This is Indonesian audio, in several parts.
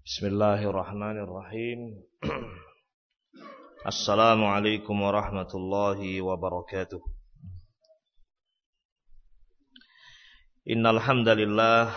Bismillahirrahmanirrahim. Assalamualaikum warahmatullahi wabarakatuh. Innal hamdalillah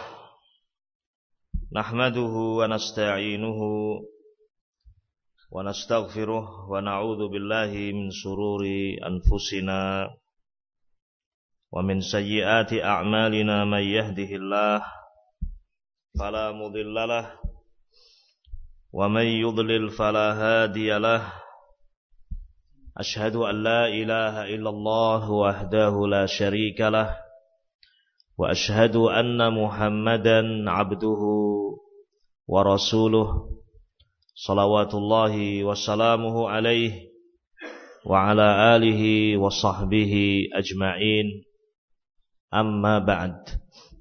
nahmaduhu wa nasta'inuhu wa nastaghfiruh wa na'udzu billahi min shururi anfusina wa min sayyiati a'malina may yahdihillah fala mudhillalah wa may yudlil fala hadiyalah. Ashhadu an la ilaha illallah wahdahu la syarikalah wa ashhadu anna Muhammadan abduhu wa rasuluh salawatullahi wa salamuhu alaihi wa ala alihi wa sahbihi ajma'in. Amma ba'd.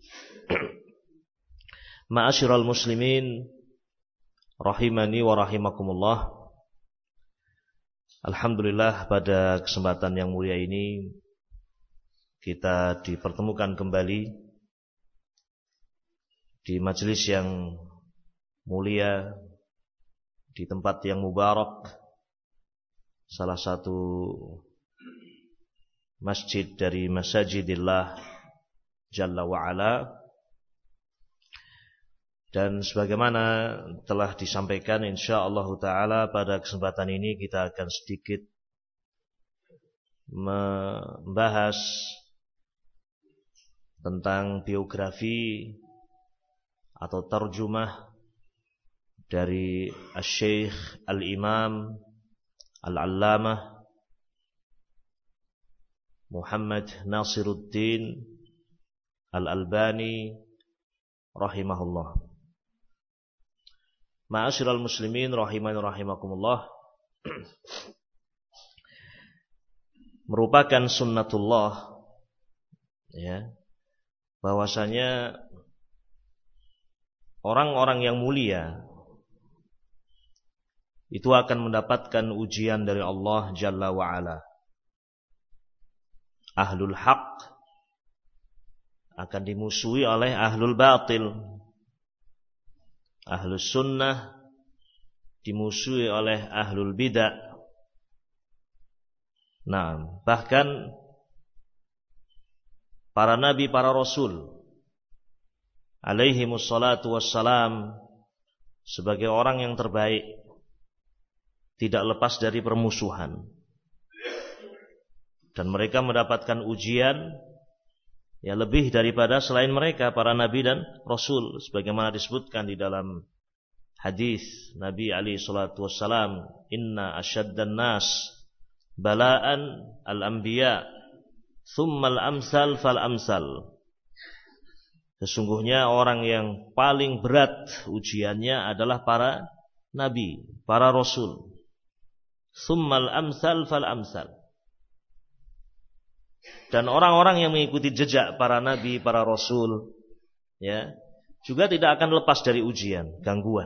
Ma'asyiral muslimin rahimani wa rahimakumullah. Alhamdulillah, pada kesempatan yang mulia ini kita dipertemukan kembali di majelis yang mulia, di tempat yang mubarak, salah satu masjid dari masajidillah Jalla wa'ala. Dan sebagaimana telah disampaikan, insyaallah ta'ala pada kesempatan ini kita akan sedikit membahas tentang biografi atau tarjumah dari Asy-Syaikh Al-Imam Al-Allamah Muhammad Nasiruddin Al-Albani rahimahullah. Ma'asyiral muslimin rahimani rahimakumullah. Merupakan sunnatullah, ya, bahwasanya orang-orang yang mulia itu akan mendapatkan ujian dari Allah Jalla wa'ala. Ahlul haq akan dimusuhi oleh ahlul batil. Ahlus sunnah dimusuhi oleh ahlul bidah. Nah, bahkan para nabi, para rasul alaihimus salatu wassalam sebagai orang yang terbaik tidak lepas dari permusuhan. Dan mereka mendapatkan ujian ya lebih daripada selain mereka, para nabi dan rasul, sebagaimana disebutkan di dalam hadis Nabi alaihi salatu wassalam, inna asyaddan nas bala'an al-anbiya thumma al-amsal fal-amsal. Sesungguhnya orang yang paling berat ujiannya adalah para nabi, para rasul. Thumma al-amsal fal-amsal. Dan orang-orang yang mengikuti jejak para nabi, para rasul, ya, juga tidak akan lepas dari ujian, gangguan.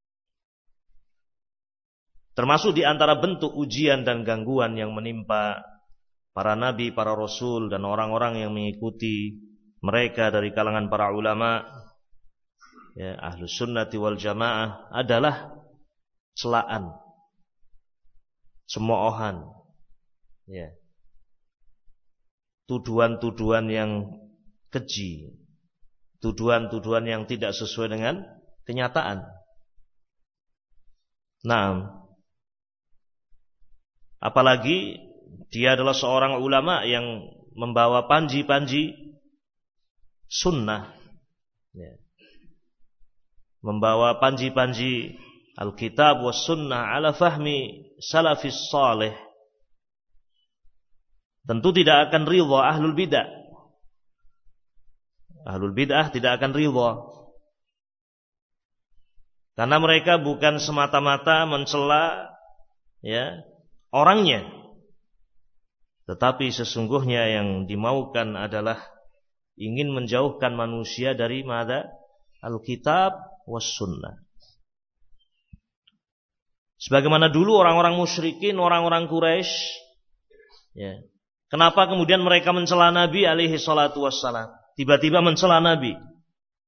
Termasuk di antara bentuk ujian dan gangguan yang menimpa para nabi, para rasul, dan orang-orang yang mengikuti mereka dari kalangan para ulama, ya, ahlus sunnati wal jamaah, adalah celaan, cemoohan, ya, tuduhan-tuduhan yang keji, tuduhan-tuduhan yang tidak sesuai dengan kenyataan. Nah, apalagi dia adalah seorang ulama yang membawa panji-panji sunnah, ya, membawa panji-panji Alkitab was sunnah ala fahmi salafis salih. Tentu tidak akan ridha ahlul bidah. Ahlul bidah tidak akan ridha. Karena mereka bukan semata-mata mencela, ya, orangnya. Tetapi sesungguhnya yang dimaukan adalah ingin menjauhkan manusia dari mada Alkitab was sunnah. Sebagaimana dulu orang-orang musyrikin, orang-orang Quraisy, ya, kenapa kemudian mereka mencela Nabi alaihi salatu wassalam? Tiba-tiba mencela Nabi.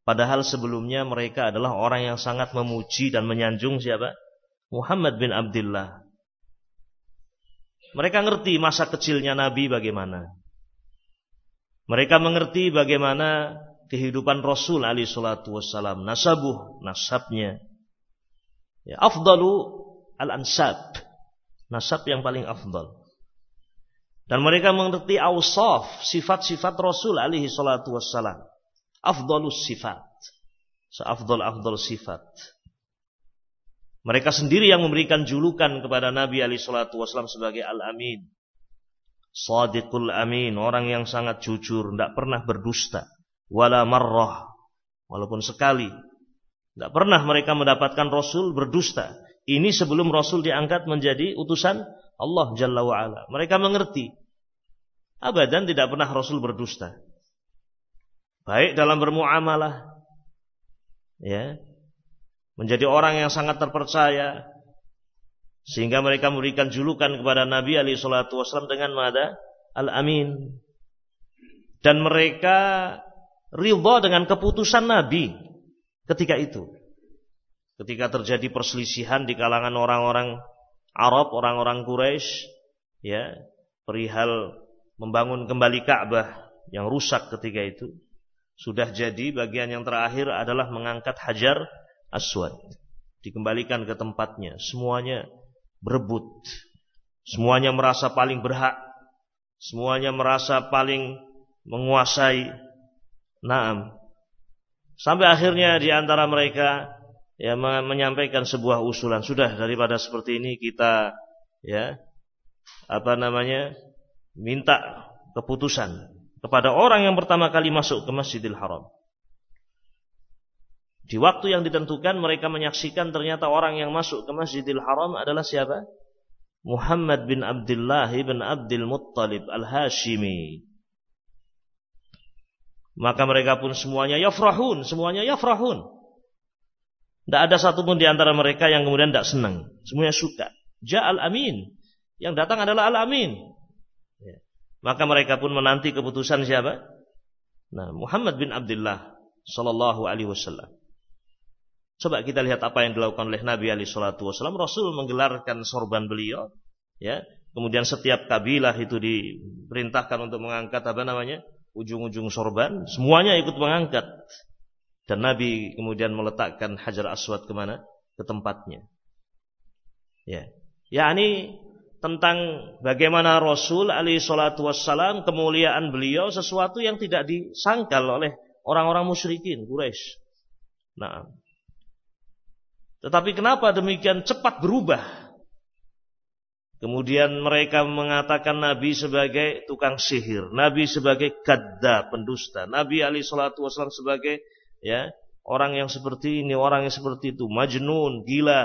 Padahal sebelumnya mereka adalah orang yang sangat memuji dan menyanjung siapa? Muhammad bin Abdullah. Mereka ngerti masa kecilnya Nabi bagaimana. Mereka mengerti bagaimana kehidupan Rasul alaihi salatu wassalam, nasabnya. Ya, afdalu al-ansab, nasab yang paling afdal. Dan mereka mengerti awsaf, sifat-sifat Rasul alaihi salatu wassalam. Afdalus sifat, seafdal sifat. Mereka sendiri yang memberikan julukan kepada Nabi alaihi salatu wassalam sebagai Al-Amin. Shadiqul Amin, orang yang sangat jujur, tidak pernah berdusta. Wala marrah, walaupun sekali. Tidak pernah mereka mendapatkan Rasul berdusta. Ini sebelum Rasul diangkat menjadi utusan Allah Jalla wa'ala. Mereka mengerti. Abadan tidak pernah Rasul berdusta. Baik dalam bermuamalah, ya, menjadi orang yang sangat terpercaya, sehingga mereka memberikan julukan kepada Nabi alaihi salatu wasallam dengan mada Al-Amin. Dan mereka ridha dengan keputusan Nabi ketika itu. Ketika terjadi perselisihan di kalangan orang-orang Arab, orang-orang Quraisy, ya, perihal membangun kembali Ka'bah yang rusak ketika itu, sudah jadi bagian yang terakhir adalah mengangkat Hajar Aswad, dikembalikan ke tempatnya. Semuanya berebut, semuanya merasa paling berhak, semuanya merasa paling menguasai. Naam. Sampai akhirnya di antara mereka ya menyampaikan sebuah usulan, sudah daripada seperti ini kita ya minta keputusan kepada orang yang pertama kali masuk ke Masjidil Haram. Di waktu yang ditentukan mereka menyaksikan ternyata orang yang masuk ke Masjidil Haram adalah siapa? Muhammad bin Abdullah bin Abdul Muttalib Al-Hashimi. Maka mereka pun semuanya yafrahun. Tidak ada satupun di antara mereka yang kemudian tidak senang. Semuanya suka. Ja'al Amin. Yang datang adalah Al-Amin. Maka mereka pun menanti keputusan siapa? Nah, Muhammad bin Abdullah sallallahu alaihi wasallam. Coba kita lihat apa yang dilakukan oleh Nabi alaihi salatu wasallam. Rasul menggelarkan sorban beliau, ya. Kemudian setiap kabilah itu diperintahkan untuk mengangkat ujung-ujung sorban, semuanya ikut mengangkat. Dan Nabi kemudian meletakkan Hajar Aswad kemana? Ke tempatnya. Ya. Yakni tentang bagaimana Rasul alaihi salatu wassalam, kemuliaan beliau sesuatu yang tidak disangkal oleh orang-orang musyrikin Quraisy. Nah, tetapi kenapa demikian cepat berubah? Kemudian mereka mengatakan Nabi sebagai tukang sihir, Nabi sebagai kadzdzab, pendusta, Nabi alaihi salatu wasallam sebagai ya orang yang seperti ini, orang yang seperti itu, majnun, gila.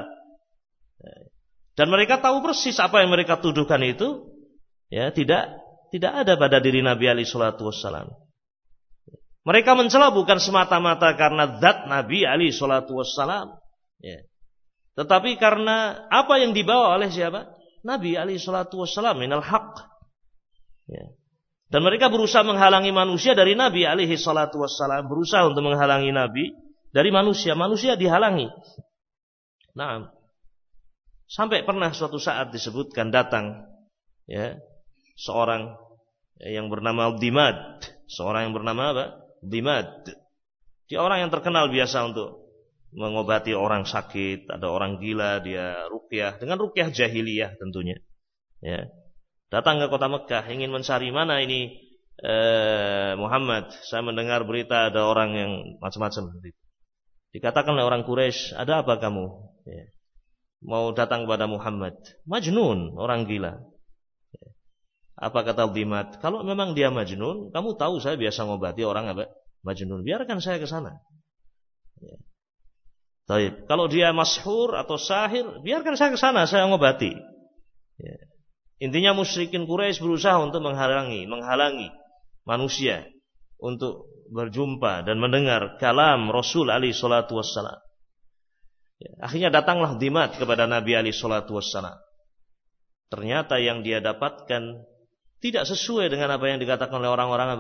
Dan mereka tahu persis apa yang mereka tuduhkan itu ya tidak ada pada diri Nabi alaihi salatu wasallam. Mereka mencela bukan semata-mata karena zat Nabi alaihi salatu wasallam, ya. Tetapi karena apa yang dibawa oleh siapa? Nabi alaihi salatu wassalam minal haq. Ya. Dan mereka berusaha menghalangi manusia dari Nabi alaihi salatu wassalam, berusaha untuk menghalangi Nabi dari manusia dihalangi. Nah, sampai pernah suatu saat disebutkan datang ya seorang yang bernama Dimad, seorang yang bernama apa? Dimad. Dia orang yang terkenal biasa untuk mengobati orang sakit, ada orang gila, dia ruqyah dengan ruqyah jahiliyah tentunya. Ya. Datang ke kota Mekah ingin mencari mana ini Muhammad. Saya mendengar berita ada orang yang macam-macam. Dikatakan oleh orang Quraisy, ada apa kamu? Ya. Mau datang kepada Muhammad. Majnun, orang gila. Ya. Apa kata Dimad? Kalau memang dia majnun, kamu tahu saya biasa ngobati orang apa? Majnun. Biarkan saya ke sana. Ya. Taib. Kalau dia mashur atau sahir, biarkan saya ke sana, saya ngobati. Ya. Intinya musyrikin Quraisy berusaha untuk menghalangi manusia untuk berjumpa dan mendengar kalam Rasul alaihi salatu wassalam. Ya. Akhirnya datanglah Dimad kepada Nabi alaihi salatu wassalam. Ternyata yang dia dapatkan tidak sesuai dengan apa yang dikatakan oleh orang-orang apa?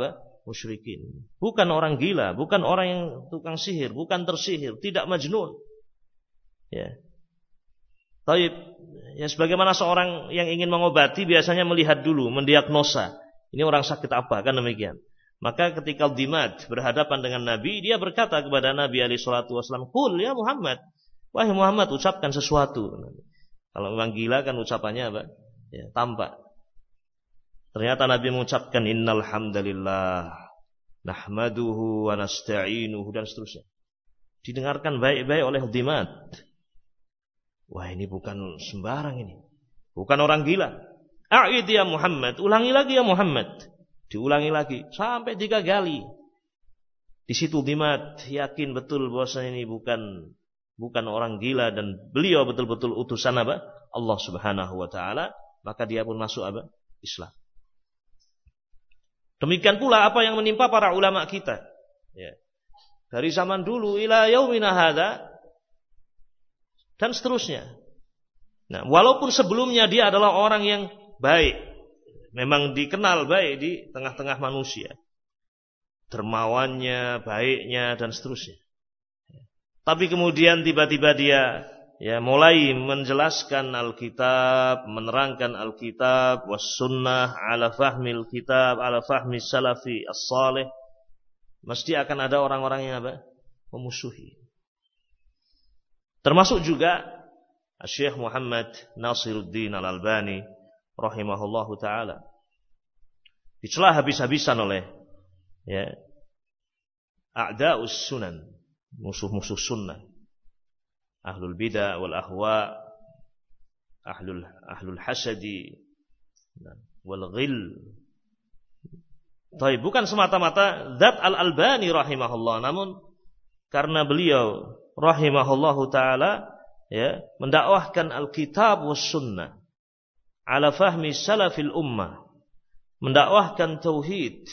musyrikin. Bukan orang gila, bukan orang yang tukang sihir, bukan tersihir, tidak majnun. Ya. Taib, ya sebagaimana seorang yang ingin mengobati biasanya melihat dulu, mendiagnosa. Ini orang sakit apa, kan demikian. Maka ketika Dimad berhadapan dengan Nabi, dia berkata kepada Nabi SAW, "Qul ya Muhammad, wahai Muhammad, ucapkan sesuatu." Kalau memang gila kan ucapannya apa? Ya, tampak. Ternyata Nabi mengucapkan innal hamdalillah nahmaduhu wa nasta'inuhu dan seterusnya. Didengarkan baik-baik oleh Dimad. Wah, ini bukan sembarang ini. Bukan orang gila. A'id ya Muhammad, ulangi lagi ya Muhammad. Diulangi lagi sampai 3 kali. Di situ Dimad yakin betul bahwasanya ini bukan orang gila dan beliau betul-betul utusan apa? Allah Subhanahu wa taala, maka dia pun masuk apa? Islam. Demikian pula apa yang menimpa para ulama kita. Ya. Dari zaman dulu ila yaumina hadza dan seterusnya. Nah, walaupun sebelumnya dia adalah orang yang baik, memang dikenal baik di tengah-tengah manusia, dermawannya, baiknya dan seterusnya. Tapi kemudian tiba-tiba dia mulai menjelaskan Alkitab, menerangkan Alkitab was sunnah ala fahmil kitab, ala fahmi salafi as-salih. Mesti akan ada orang-orang yang apa? Memusuhi. Termasuk juga Syekh Muhammad Nasiruddin Al-Albani rahimahullahu taala. Dicela habis-habisan oleh a'da'us sunan, musuh-musuh sunnah. Ahlul bidah wal ahwa, ahlul hasadi wal ghil. Tapi bukan semata-mata zat Al-Albani rahimahullah, namun karena beliau rahimahullahu taala mendakwahkan Alkitab was sunnah ala fahmi salafil ummah, mendakwahkan tauhid,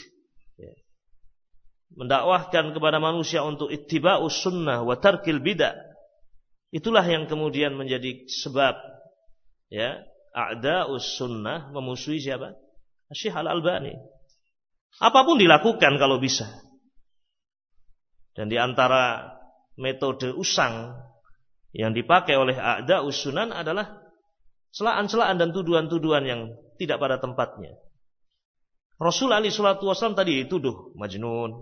mendakwahkan kepada manusia untuk ittiba'us sunnah wa tarkil bidah. Itulah yang kemudian menjadi sebab a'da'us sunnah memusuhi siapa? Syekh Al-Albani. Apapun dilakukan kalau bisa. Dan di antara metode usang yang dipakai oleh a'da'us sunnah adalah celaan-celaan dan tuduhan-tuduhan yang tidak pada tempatnya. Rasul alaihi salatu wasallam tadi tuduh majnun,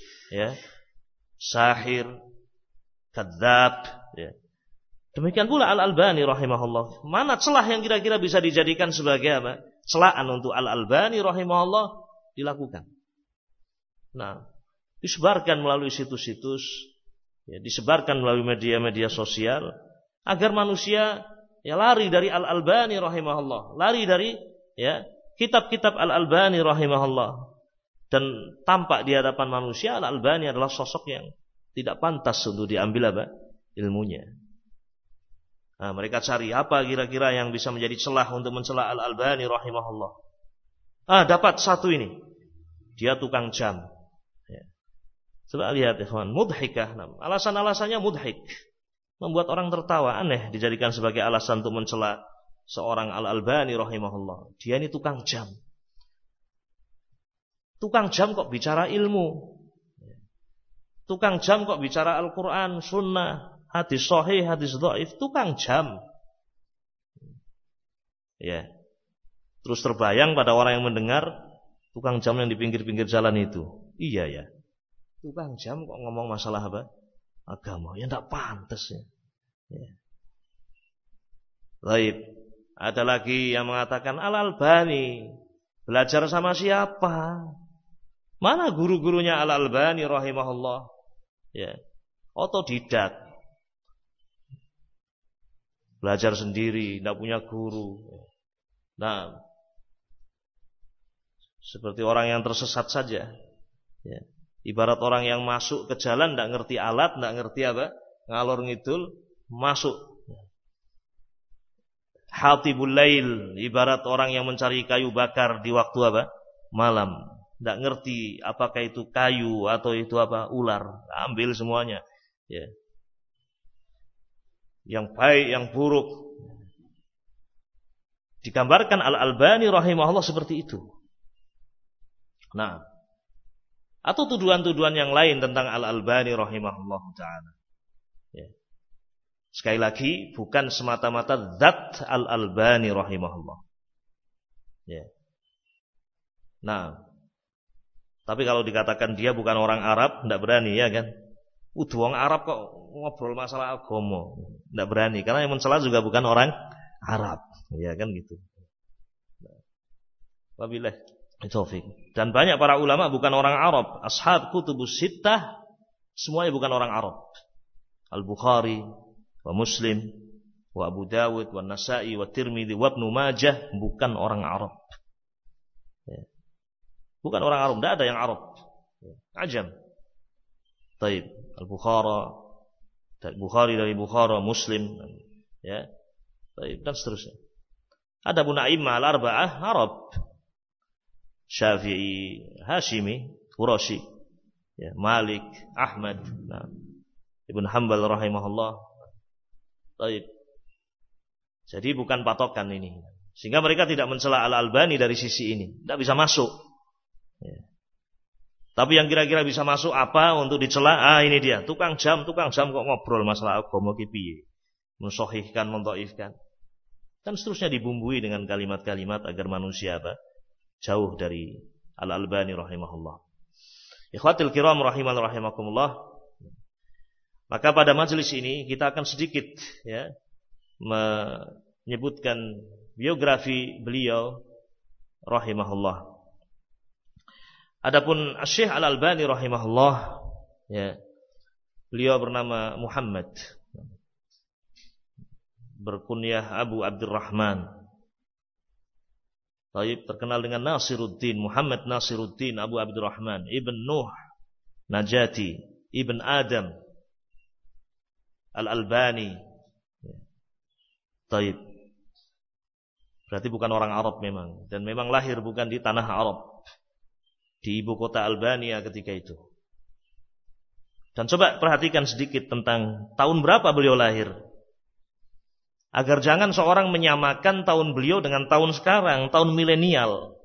sahir, kadzab, Demikian pula Al-Albani rahimahullah. Mana celah yang kira-kira bisa dijadikan sebagai apa? Celaan untuk Al-Albani rahimahullah dilakukan. Nah, disebarkan melalui situs-situs, disebarkan melalui media-media sosial agar manusia lari dari Al-Albani rahimahullah, lari dari kitab-kitab Al-Albani rahimahullah, dan tampak di hadapan manusia Al-Albani adalah sosok yang tidak pantas untuk diambil apa? Ilmunya. Nah, mereka cari apa kira-kira yang bisa menjadi celah untuk mencela Al-Albani rahimahullah. Dapat satu ini. Dia tukang jam. Coba lihat ikhwan, mudhikah. Alasan-alasannya mudhik. Membuat orang tertawa, aneh dijadikan sebagai alasan untuk mencela seorang Al-Albani rahimahullah. Dia ini tukang jam. Tukang jam kok bicara ilmu. Tukang jam kok bicara Al-Quran, sunnah, hadis sahih, hadis dhaif, tukang jam. Terus terbayang pada orang yang mendengar tukang jam yang di pinggir-pinggir jalan itu. Iya ya. Tukang jam kok ngomong masalah apa? Agama. Ya enggak pantas ya. Baik. Ada lagi yang mengatakan Al-Albani belajar sama siapa? Mana guru-gurunya Al-Albani rahimahullah? Otodidak. Belajar sendiri, tidak punya guru. Nah, seperti orang yang tersesat saja. Ibarat orang yang masuk ke jalan, tidak ngerti alat, tidak ngerti apa, ngalor ngidul, masuk. Hatibul lail, ibarat orang yang mencari kayu bakar di waktu apa? Malam. Tidak ngerti apakah itu kayu atau itu apa? Ular. Ambil semuanya. Yang baik, yang buruk. Digambarkan Al-Albani rahimahullah seperti itu. Nah, atau tuduhan-tuduhan yang lain tentang Al-Albani rahimahullahu taala. Ya. Sekali lagi bukan semata-mata zat Al-Albani rahimahullah. Ya. Nah, tapi kalau dikatakan dia bukan orang Arab, tidak berani ya kan? Wong Arab kok ngobrol masalah agama, tidak berani karena yang mencela juga bukan orang Arab, ya kan gitu. Wabillahi taufik. Dan banyak para ulama bukan orang Arab, ashab kutubus sittah semuanya bukan orang Arab. Al-Bukhari, wa Muslim, wa Abu Dawud, wa Nasa'i, wa Tirmidzi, wa Ibnu Majah bukan orang Arab. Ya. Bukan orang Arab, tidak ada yang Arab. Ya. Ajam. Taib. Al-Bukhari dari Bukhara, Muslim, ya. Taib dan seterusnya. Ada pun a'immah al-arba'ah Arab. Syafi'i, Hashimi, Quraisy, ya, Malik, Ahmad, nah, Ibn Hanbal rahimahullah. Taib. Jadi bukan patokan ini. Sehingga mereka tidak mencela Al-Albani dari sisi ini. Tidak bisa masuk. Ya. Tapi yang kira-kira bisa masuk apa untuk dicela? Ini dia. Tukang jam kok ngobrol masalah agama ki piye. Mensahihkan, menthaifkan. Dan seterusnya dibumbui dengan kalimat-kalimat agar manusia jauh dari Al-Albani rahimahullah. Ikhwatil kiram rahimakumullah. Maka pada majelis ini kita akan sedikit ya menyebutkan biografi beliau rahimahullah. Adapun Syekh Al-Albani rahimahullah, ya, beliau bernama Muhammad, berkunyah Abu Abdurrahman. Taib, terkenal dengan Nasiruddin, Muhammad Nasiruddin Abu Abdurrahman, Ibn Nuh Najati, Ibn Adam Al-Albani. Taib. Berarti bukan orang Arab memang, dan memang lahir bukan di tanah Arab, di ibu kota Albania ketika itu. Dan coba perhatikan sedikit tentang tahun berapa beliau lahir, agar jangan seorang menyamakan tahun beliau dengan tahun sekarang, tahun milenial.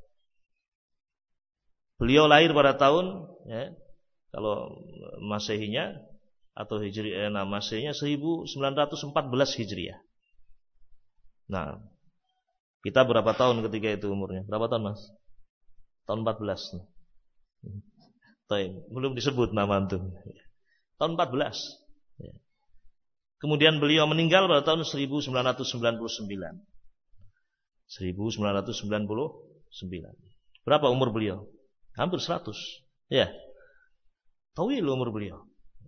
Beliau lahir pada tahun, ya, kalau Masehinya atau Hijriah, Masehinya 1914 Hijriah. Nah, kita berapa tahun ketika itu umurnya? Berapa tahun, Mas? Tahun 14. Belum disebut nama antum. Tahun 14. Ya. Kemudian beliau meninggal pada tahun 1999. 1999. Berapa umur beliau? Hampir 100. Ya. Tawil umur beliau.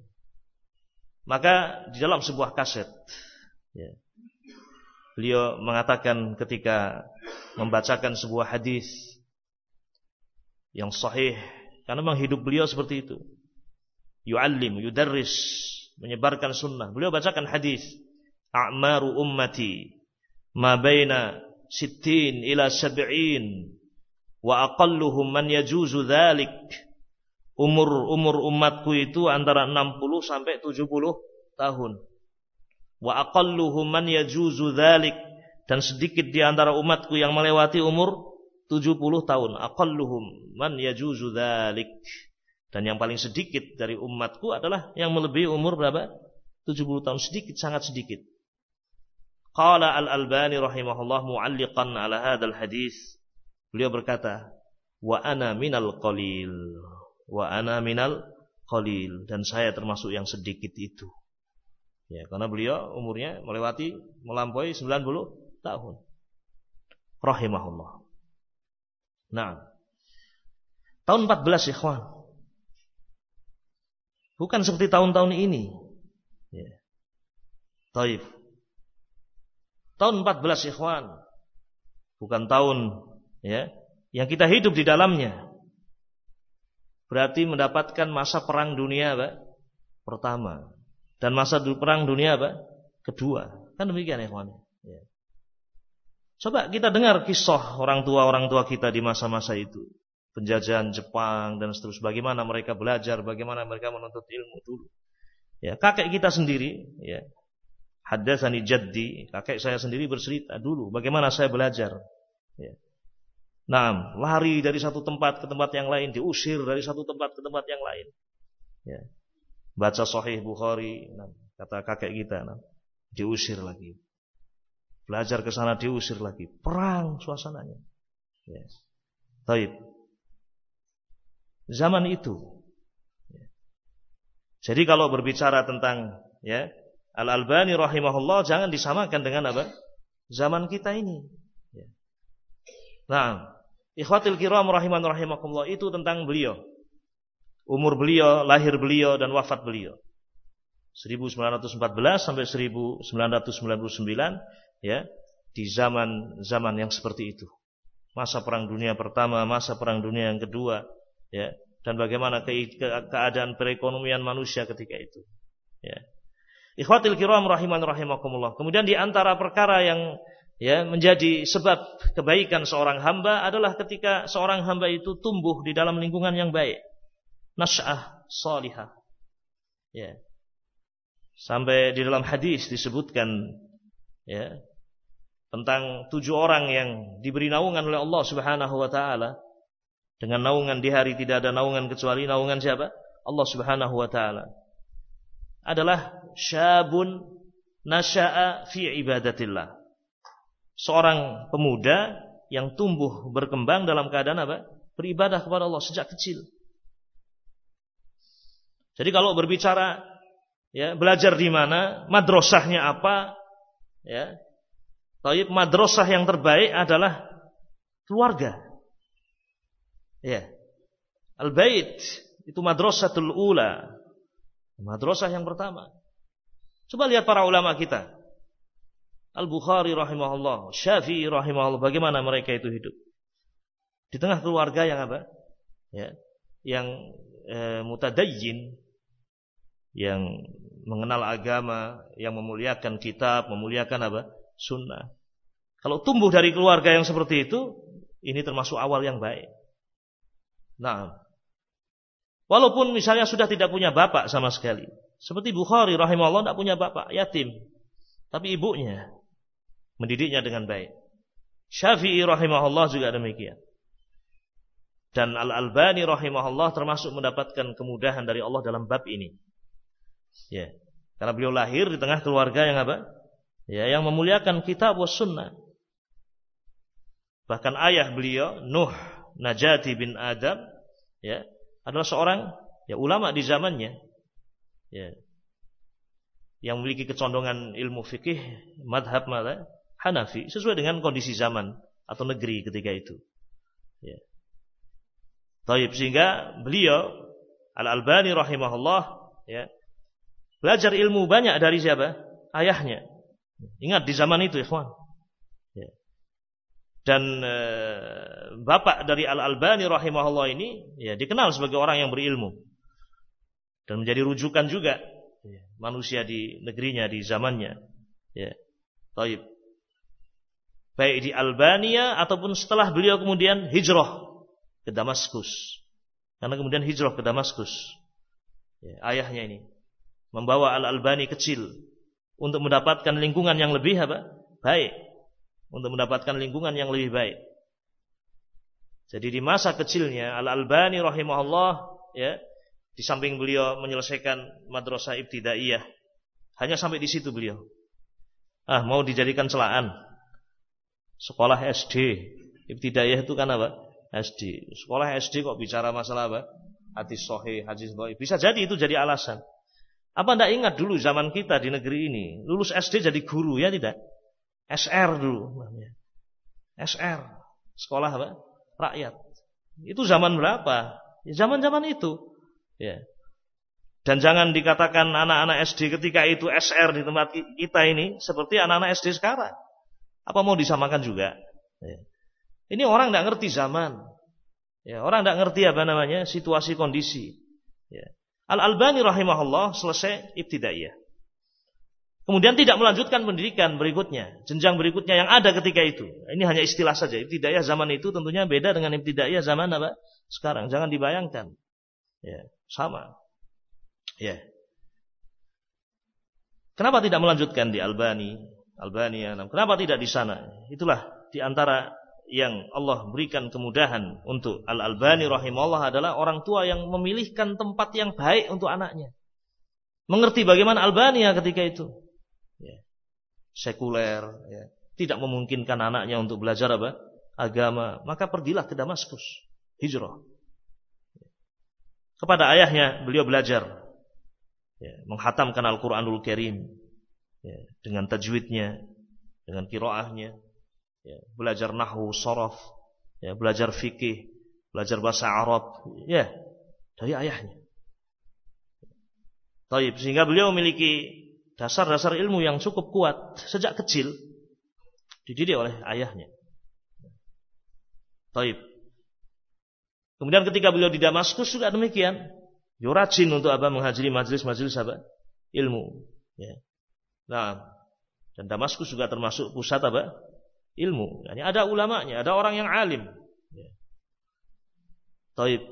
Maka di dalam sebuah kaset, ya, beliau mengatakan ketika membacakan sebuah hadis yang sahih, karena memang hidup beliau seperti itu. Yu'allim, yudarris, menyebarkan sunnah. Beliau bacakan hadis, a'maru ummati ma baina 60 ila 70 wa aqalluhum man yajuzu dzalik. Umur umatku itu antara 60 sampai 70 tahun. Wa aqalluhum man yajuzu dzalik, dan sedikit di antara umatku yang melewati umur 70 tahun. Aqalluhum man yajuzu dzalik. Dan yang paling sedikit dari umatku adalah yang melebihi umur berapa? 70 tahun, sedikit, sangat sedikit. Qala Al-Albani rahimahullah mu'alliqan ala hadzal hadis. Beliau berkata, wa ana minal qalil. Wa ana minal qalil, dan saya termasuk yang sedikit itu. Ya, karena beliau umurnya melampaui 90 tahun. Rahimahullah. Nah, tahun 14 ikhwan. Bukan seperti tahun-tahun ini. Ya. Taib. Tahun 14 ikhwan. Bukan tahun, ya, yang kita hidup di dalamnya. Berarti mendapatkan masa perang dunia pertama. Dan masa perang dunia kedua. Kan demikian ikhwan. Ya. Coba kita dengar kisah orang tua kita di masa-masa itu. Penjajahan Jepang dan seterusnya, bagaimana mereka belajar, bagaimana mereka menuntut ilmu dulu. Ya, kakek kita sendiri, ya, haddatsani jaddi, kakek saya sendiri bercerita dulu bagaimana saya belajar. Ya. Nah, lari dari satu tempat ke tempat yang lain, diusir dari satu tempat ke tempat yang lain. Ya. Baca Sahih Bukhari, kata kakek kita, diusir lagi. Belajar ke sana diusir lagi. Perang suasananya. Ya. Taib. Zaman itu. Ya. Jadi kalau berbicara tentang ya Al-Albani rahimahullah jangan disamakan dengan apa? Zaman kita ini. Ya. Nah, ikhwatil kiram rahimakumullah itu tentang beliau. Umur beliau, lahir beliau dan wafat beliau. 1914 sampai 1999 ya, di zaman yang seperti itu. Masa Perang Dunia Pertama, masa Perang Dunia yang kedua, ya, dan bagaimana keadaan perekonomian manusia ketika itu. Ya. Ikhwatil kiram rahimakumullah. Kemudian di antara perkara yang ya menjadi sebab kebaikan seorang hamba adalah ketika seorang hamba itu tumbuh di dalam lingkungan yang baik. Nasya'ah salihah. Ya. Sampai di dalam hadis disebutkan ya tentang 7 orang yang diberi naungan oleh Allah Subhanahu wa taala. Dengan naungan di hari tidak ada naungan kecuali naungan siapa? Allah Subhanahu wa taala. Adalah syabun nasya'a fi ibadatillah. Seorang pemuda yang tumbuh berkembang dalam keadaan apa? Beribadah kepada Allah sejak kecil. Jadi kalau berbicara ya belajar di mana, madrasahnya apa, ya. Taib madrasah yang terbaik adalah keluarga. Ya. Al-bait itu madrasatul ula. Madrasah yang pertama. Coba lihat para ulama kita. Al-Bukhari rahimahullah, Syafi'i rahimahullah, bagaimana mereka itu hidup di tengah keluarga yang apa? Ya, yang mutadayyin, yang mengenal agama, yang memuliakan kitab, memuliakan apa? Sunnah. Kalau tumbuh dari keluarga yang seperti itu, ini termasuk awal yang baik. Nah, walaupun misalnya sudah tidak punya bapak sama sekali, seperti Bukhari rahimahullah tidak punya bapak, yatim, tapi ibunya mendidiknya dengan baik. Syafi'i rahimahullah juga demikian. Dan Al-Albani rahimahullah termasuk mendapatkan kemudahan dari Allah dalam bab ini. Ya, karena beliau lahir di tengah keluarga yang apa? Ya, yang memuliakan kitab was sunnah. Bahkan ayah beliau Nuh Najati bin Adam ya, adalah seorang ya ulama di zamannya. Ya. Yang memiliki kecondongan ilmu fikih madhab Hanafi sesuai dengan kondisi zaman atau negeri ketika itu. Ya. Taib, sehingga beliau Al-Albani rahimahullah ya belajar ilmu banyak dari siapa? Ayahnya. Ingat di zaman itu, ikhwan. Ya. Dan bapak dari Al-Albani rahimahullah ini ya dikenal sebagai orang yang berilmu dan menjadi rujukan juga ya, manusia di negerinya, di zamannya. Ya. Taib. Baik di Albania ataupun setelah beliau kemudian hijrah ke Damaskus. Karena kemudian hijrah ke Damaskus. Ya, ayahnya ini membawa Al-Albani kecil untuk mendapatkan lingkungan yang lebih apa? Baik. Untuk mendapatkan lingkungan yang lebih baik. Jadi di masa kecilnya Al-Albani rahimahullah ya, di samping beliau menyelesaikan madrasah ibtidaiyah, hanya sampai di situ beliau. Mau dijadikan celaan. Sekolah SD, ibtidaiyah itu kan apa? SD. Sekolah SD kok bicara masalah apa? Hadis sahih, hadis dhaif. Bisa jadi itu jadi alasan. Apa enggak ingat dulu zaman kita di negeri ini, lulus SD jadi guru ya tidak? SR dulu namanya. SR, sekolah apa? Rakyat. Itu zaman berapa? Ya, zaman-zaman itu. Ya. Dan jangan dikatakan anak-anak SD ketika itu SR di tempat kita ini seperti anak-anak SD sekarang. Apa mau disamakan juga? Ya. Ini orang enggak ngerti zaman. Ya, orang enggak ngerti apa namanya? Situasi kondisi. Ya. Al-Albani rahimahullah selesai ibtidaiyah. Kemudian tidak melanjutkan pendidikan berikutnya, jenjang berikutnya yang ada ketika itu. Ini hanya istilah saja. Ibtidaiyah zaman itu tentunya beda dengan ibtidaiyah zaman apa? Sekarang. Jangan dibayangkan. Ya, sama. Ya. Kenapa tidak melanjutkan di Albania? Kenapa tidak di sana? Itulah di antara yang Allah berikan kemudahan untuk Al-Albani rahimahullah adalah orang tua yang memilihkan tempat yang baik untuk anaknya. Mengerti bagaimana Albania ketika itu. Ya. Sekuler, ya. Tidak memungkinkan anaknya untuk belajar apa? Agama. Maka pergilah ke Damaskus. Hijrah. Kepada ayahnya beliau belajar. Ya. Menghatamkan Al-Quranul Karim. Ya. Dengan tajwidnya. Dengan qiraahnya. Ya. Belajar nahwu, sharaf. Ya. Belajar fikih. Belajar bahasa Arab. Ya. Dari ayahnya. Taib. Sehingga beliau memiliki dasar-dasar ilmu yang cukup kuat. Sejak kecil. Dididik oleh ayahnya. Taib. Kemudian ketika beliau di Damaskus juga demikian. Beliau rajin untuk menghadiri majelis-majelis ilmu. Ya. Nah, dan Damaskus juga termasuk pusat ilmu. Yani ada ulamanya, ada orang yang alim. Ya. Taib.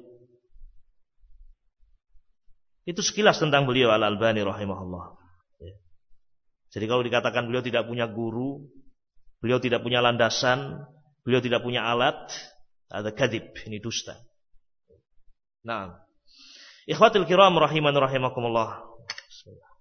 Itu sekilas tentang beliau Al-Albani rahimahullah. Ya. Jadi kalau dikatakan beliau tidak punya guru, beliau tidak punya landasan, beliau tidak punya alat, ada kadhib, ini dusta. Nah, ikhwatul kiram rahiman rahimakumullah. Bismillah.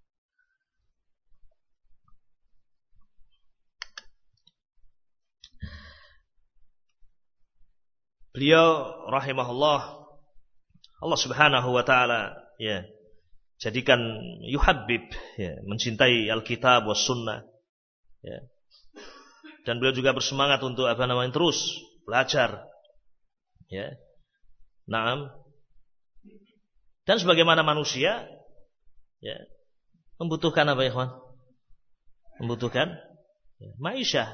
Beliau rahimahullah, Allah Subhanahu wa taala ya jadikan yuhabbib, ya, mencintai Alkitab was sunnah. Ya. Dan beliau juga bersemangat untuk terus belajar. Ya. Naam. Dan sebagaimana manusia ya, membutuhkan apa ya, kawan? Membutuhkan ya, ma'isyah.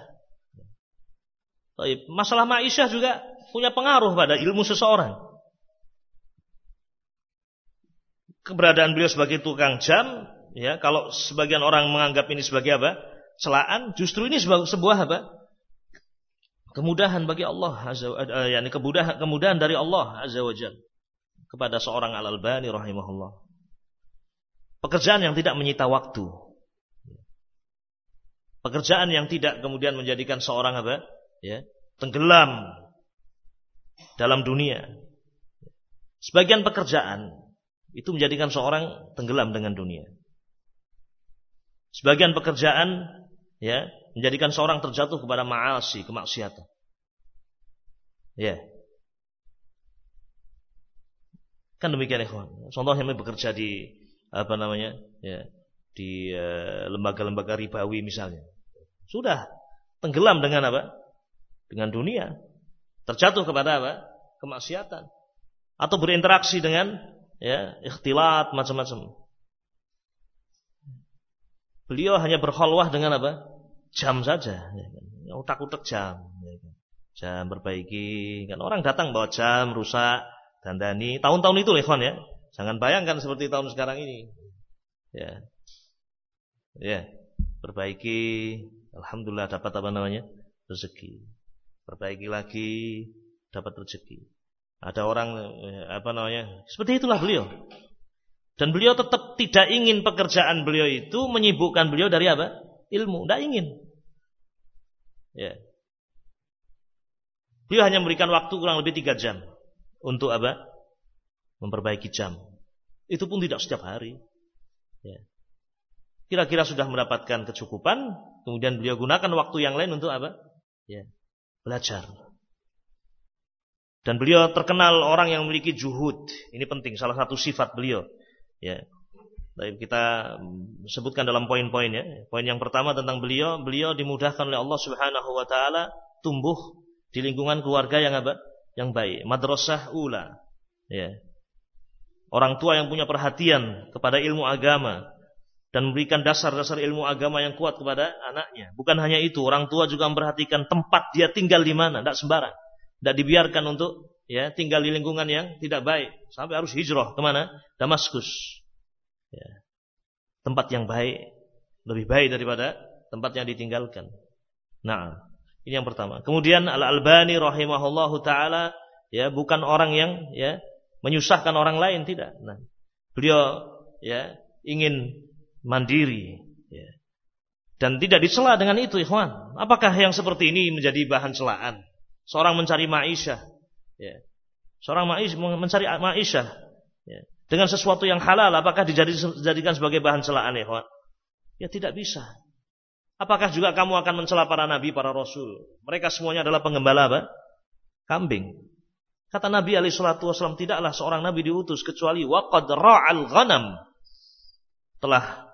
Masalah ma'isyah juga punya pengaruh pada ilmu seseorang. Keberadaan beliau sebagai tukang jam, ya, kalau sebagian orang menganggap ini sebagai celaan, justru ini sebuah kemudahan bagi Allah yani kemudahan dari Allah azza wajalla kepada seorang Al-Albani rahimahullah. Pekerjaan yang tidak menyita waktu. Pekerjaan yang tidak kemudian menjadikan seorang tenggelam dalam dunia. Sebagian pekerjaan itu menjadikan seorang tenggelam dengan dunia. Sebagian pekerjaan ya menjadikan seorang terjatuh kepada ma'asi, kemaksiatan. Ya. Kan demikian ikhwan. Contohnya bekerja di di lembaga-lembaga ribawi misalnya. Sudah tenggelam dengan dengan dunia. Terjatuh kepada kemaksiatan. Atau berinteraksi dengan ikhtilat macam-macam. Beliau hanya berkhalwah dengan jam saja. Utak-utak jam. Jam berbaiki. Kan orang datang bawa jam rusak, dandani. Tahun-tahun itu ikhwan ya. Jangan bayangkan seperti tahun sekarang ini. Ya. Ya, perbaiki. Alhamdulillah dapat rezeki. Perbaiki lagi, dapat rezeki. Ada orang seperti itulah beliau. Dan beliau tetap tidak ingin pekerjaan beliau itu menyibukkan beliau dari ilmu, tidak ingin. Ya. Beliau hanya memberikan waktu kurang lebih 3 jam untuk memperbaiki jam. Itu pun tidak setiap hari. Ya. Kira-kira sudah mendapatkan kecukupan, kemudian beliau gunakan waktu yang lain untuk ya, belajar. Dan beliau terkenal orang yang memiliki juhud. Ini penting, salah satu sifat beliau. Ya. Kita sebutkan dalam poin-poinnya. Poin yang pertama tentang beliau dimudahkan oleh Allah Subhanahu wa taala tumbuh di lingkungan keluarga yang baik, madrasah ula. Ya. Orang tua yang punya perhatian kepada ilmu agama dan memberikan dasar-dasar ilmu agama yang kuat kepada anaknya. Bukan hanya itu, orang tua juga memperhatikan tempat dia tinggal di mana, tidak sembarang. Tidak dibiarkan untuk tinggal di lingkungan yang tidak baik. Sampai harus hijrah kemana? Damaskus. Ya. Tempat yang baik. Lebih baik daripada tempat yang ditinggalkan. Nah, ini yang pertama. Kemudian Al-Albani rahimahullahu ta'ala bukan orang yang menyusahkan orang lain. Tidak. Nah, beliau ingin mandiri. Dan tidak dicela dengan itu, ikhwan. Apakah yang seperti ini menjadi bahan celaan? Seorang mencari ma'isyah, ya. Seorang mencari ma'isyah, ya. Dengan sesuatu yang halal, apakah dijadikan sebagai bahan celaan, ya? Ya tidak bisa. Apakah juga kamu akan mencela para nabi, para rasul? Mereka semuanya adalah penggembala apa? Kambing. Kata Nabi SAW, tidaklah seorang nabi diutus kecuali waqad ra'al ghanam, telah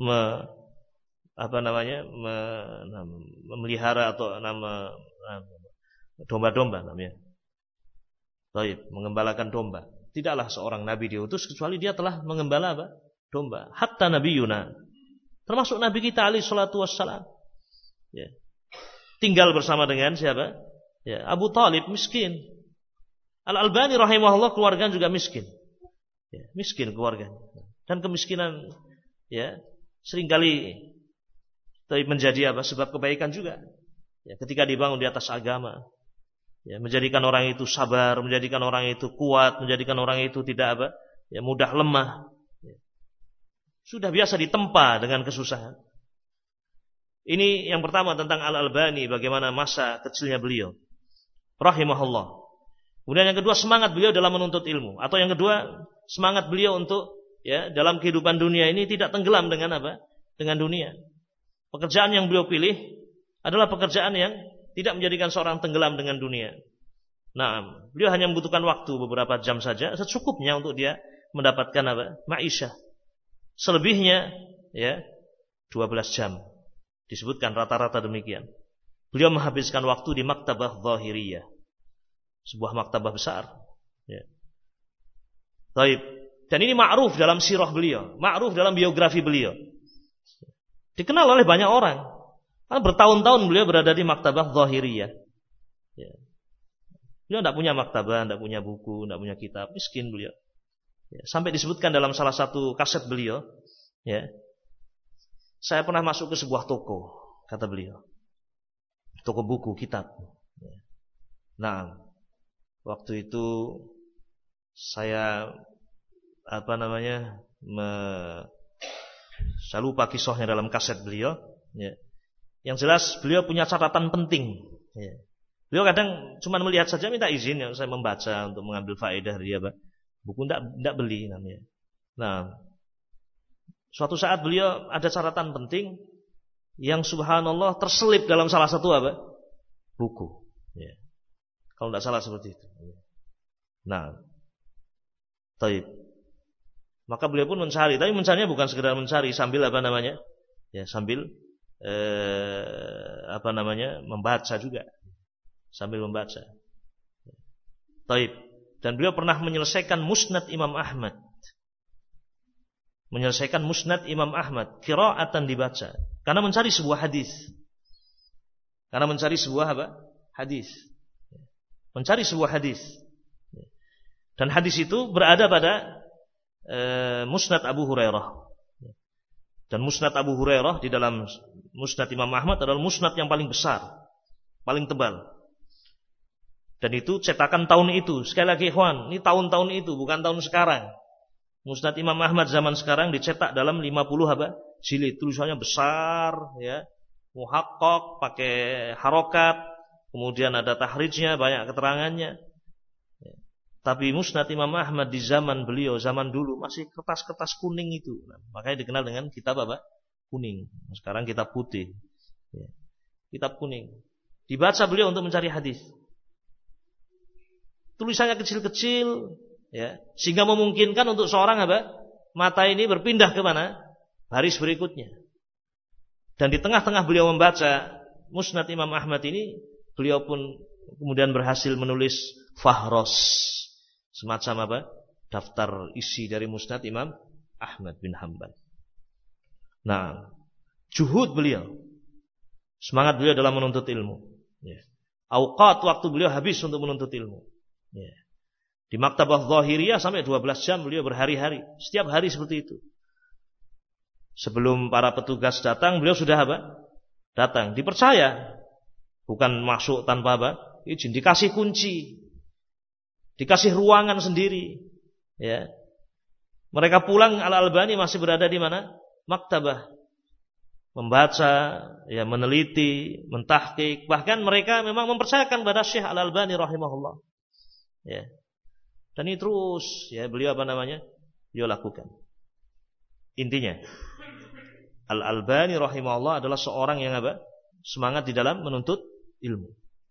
memelihara atau domba-domba namanya. Baik, mengembalakan domba. Tidaklah seorang nabi diutus kecuali dia telah mengembala apa? Domba. Hatta Nabi Yuna, termasuk Nabi kita alaihissalam, ya. Tinggal bersama dengan siapa? Ya, Abu Talib miskin. Al-Albani rahimahullah keluarga juga miskin. Ya, miskin keluarga. Dan kemiskinan, ya, seringkali menjadi apa? Sebab kebaikan juga. Ya, ketika dibangun di atas agama, ya, menjadikan orang itu sabar, menjadikan orang itu kuat, menjadikan orang itu tidak apa? Ya, mudah lemah. Sudah biasa ditempa dengan kesusahan. Ini yang pertama tentang Al-Albani, bagaimana masa kecilnya beliau rahimahullah. Kemudian yang kedua, semangat beliau dalam menuntut ilmu. Atau yang kedua, semangat beliau untuk, ya, dalam kehidupan dunia ini tidak tenggelam dengan apa? Dengan dunia. Pekerjaan yang beliau pilih adalah pekerjaan yang tidak menjadikan seorang tenggelam dengan dunia. Nah, beliau hanya membutuhkan waktu beberapa jam saja, secukupnya untuk dia mendapatkan apa? Ma'isyah. Selebihnya, ya, 12 jam. Disebutkan rata-rata demikian. Beliau menghabiskan waktu di Maktabah Zahiriyah, sebuah maktabah besar. Ya. Baik. Dan ini ma'ruf dalam sirah beliau, ma'ruf dalam biografi beliau. Dikenal oleh banyak orang. Karena bertahun-tahun beliau berada di Maktabah Zahiriyah. Ya. Beliau tidak punya maktabah, tidak punya buku, tidak punya kitab, miskin beliau. Ya, sampai disebutkan dalam salah satu kaset beliau, ya, saya pernah masuk ke sebuah toko, kata beliau, toko buku, kitab. Ya. Nah, waktu itu saya saya lupa kisahnya dalam kaset beliau. Ya. Yang jelas beliau punya catatan penting. Ya. Beliau kadang cuma melihat saja, minta izin yang saya membaca untuk mengambil faedah dari apa. Buku tidak beli namanya. Nah, suatu saat beliau ada catatan penting yang subhanallah terselip dalam salah satu apa? Buku. Ya. Kalau tidak salah seperti itu. Nah, taib. Maka beliau pun mencari, tapi mencarinya bukan sekedar mencari, sambil apa namanya? Ya, sambil membaca juga. Sambil membaca. Taib. Dan beliau pernah menyelesaikan Musnad Imam Ahmad. Menyelesaikan Musnad Imam Ahmad, qiraatan dibaca. Karena mencari sebuah hadis. Karena mencari sebuah apa? Hadis. Mencari sebuah hadis. Dan hadis itu berada pada Musnad Abu Hurairah. Dan Musnad Abu Hurairah di dalam Musnad Imam Ahmad adalah musnad yang paling besar, paling tebal. Dan itu cetakan tahun itu. Sekali lagi ikhwan, ini tahun-tahun itu, bukan tahun sekarang. Musnad Imam Ahmad zaman sekarang dicetak dalam 50 apa? Jilid. Tulisannya besar, ya. Muhaqqaq, pakai harokat, kemudian ada tahrijnya, banyak keterangannya. Ya. Tapi Musnad Imam Ahmad di zaman beliau, zaman dulu masih kertas-kertas kuning itu. Nah, makanya dikenal dengan kitab apa? Kuning. Sekarang kitab putih. Ya. Kitab kuning. Dibaca beliau untuk mencari hadis. Tulisannya kecil-kecil, ya, sehingga memungkinkan untuk seorang apa? Mata ini berpindah ke mana? Baris berikutnya. Dan di tengah-tengah beliau membaca Musnad Imam Ahmad ini, beliau pun kemudian berhasil menulis fahros, semacam apa? Daftar isi dari Musnad Imam Ahmad bin Hanbal. Nah, juhud beliau, semangat beliau dalam menuntut ilmu. Ya. Auqat waktu beliau habis untuk menuntut ilmu. Ya. Di Maktabah Zahiriyah sampai 12 jam beliau berhari-hari. Setiap hari seperti itu. Sebelum para petugas datang, beliau sudah apa? Datang. Dipercaya. Bukan masuk tanpa apa? Izin. Dikasih kunci. Dikasih ruangan sendiri. Ya. Mereka pulang, Al-Albani masih berada di mana? Maktabah. membaca, ya meneliti, mentahqiq, bahkan mereka memang mempercayakan pada Syekh Al-Albani rahimahullah. Ya. Dan ini terus ya beliau beliau lakukan. Intinya Al-Albani rahimahullah adalah seorang yang semangat di dalam menuntut ilmu.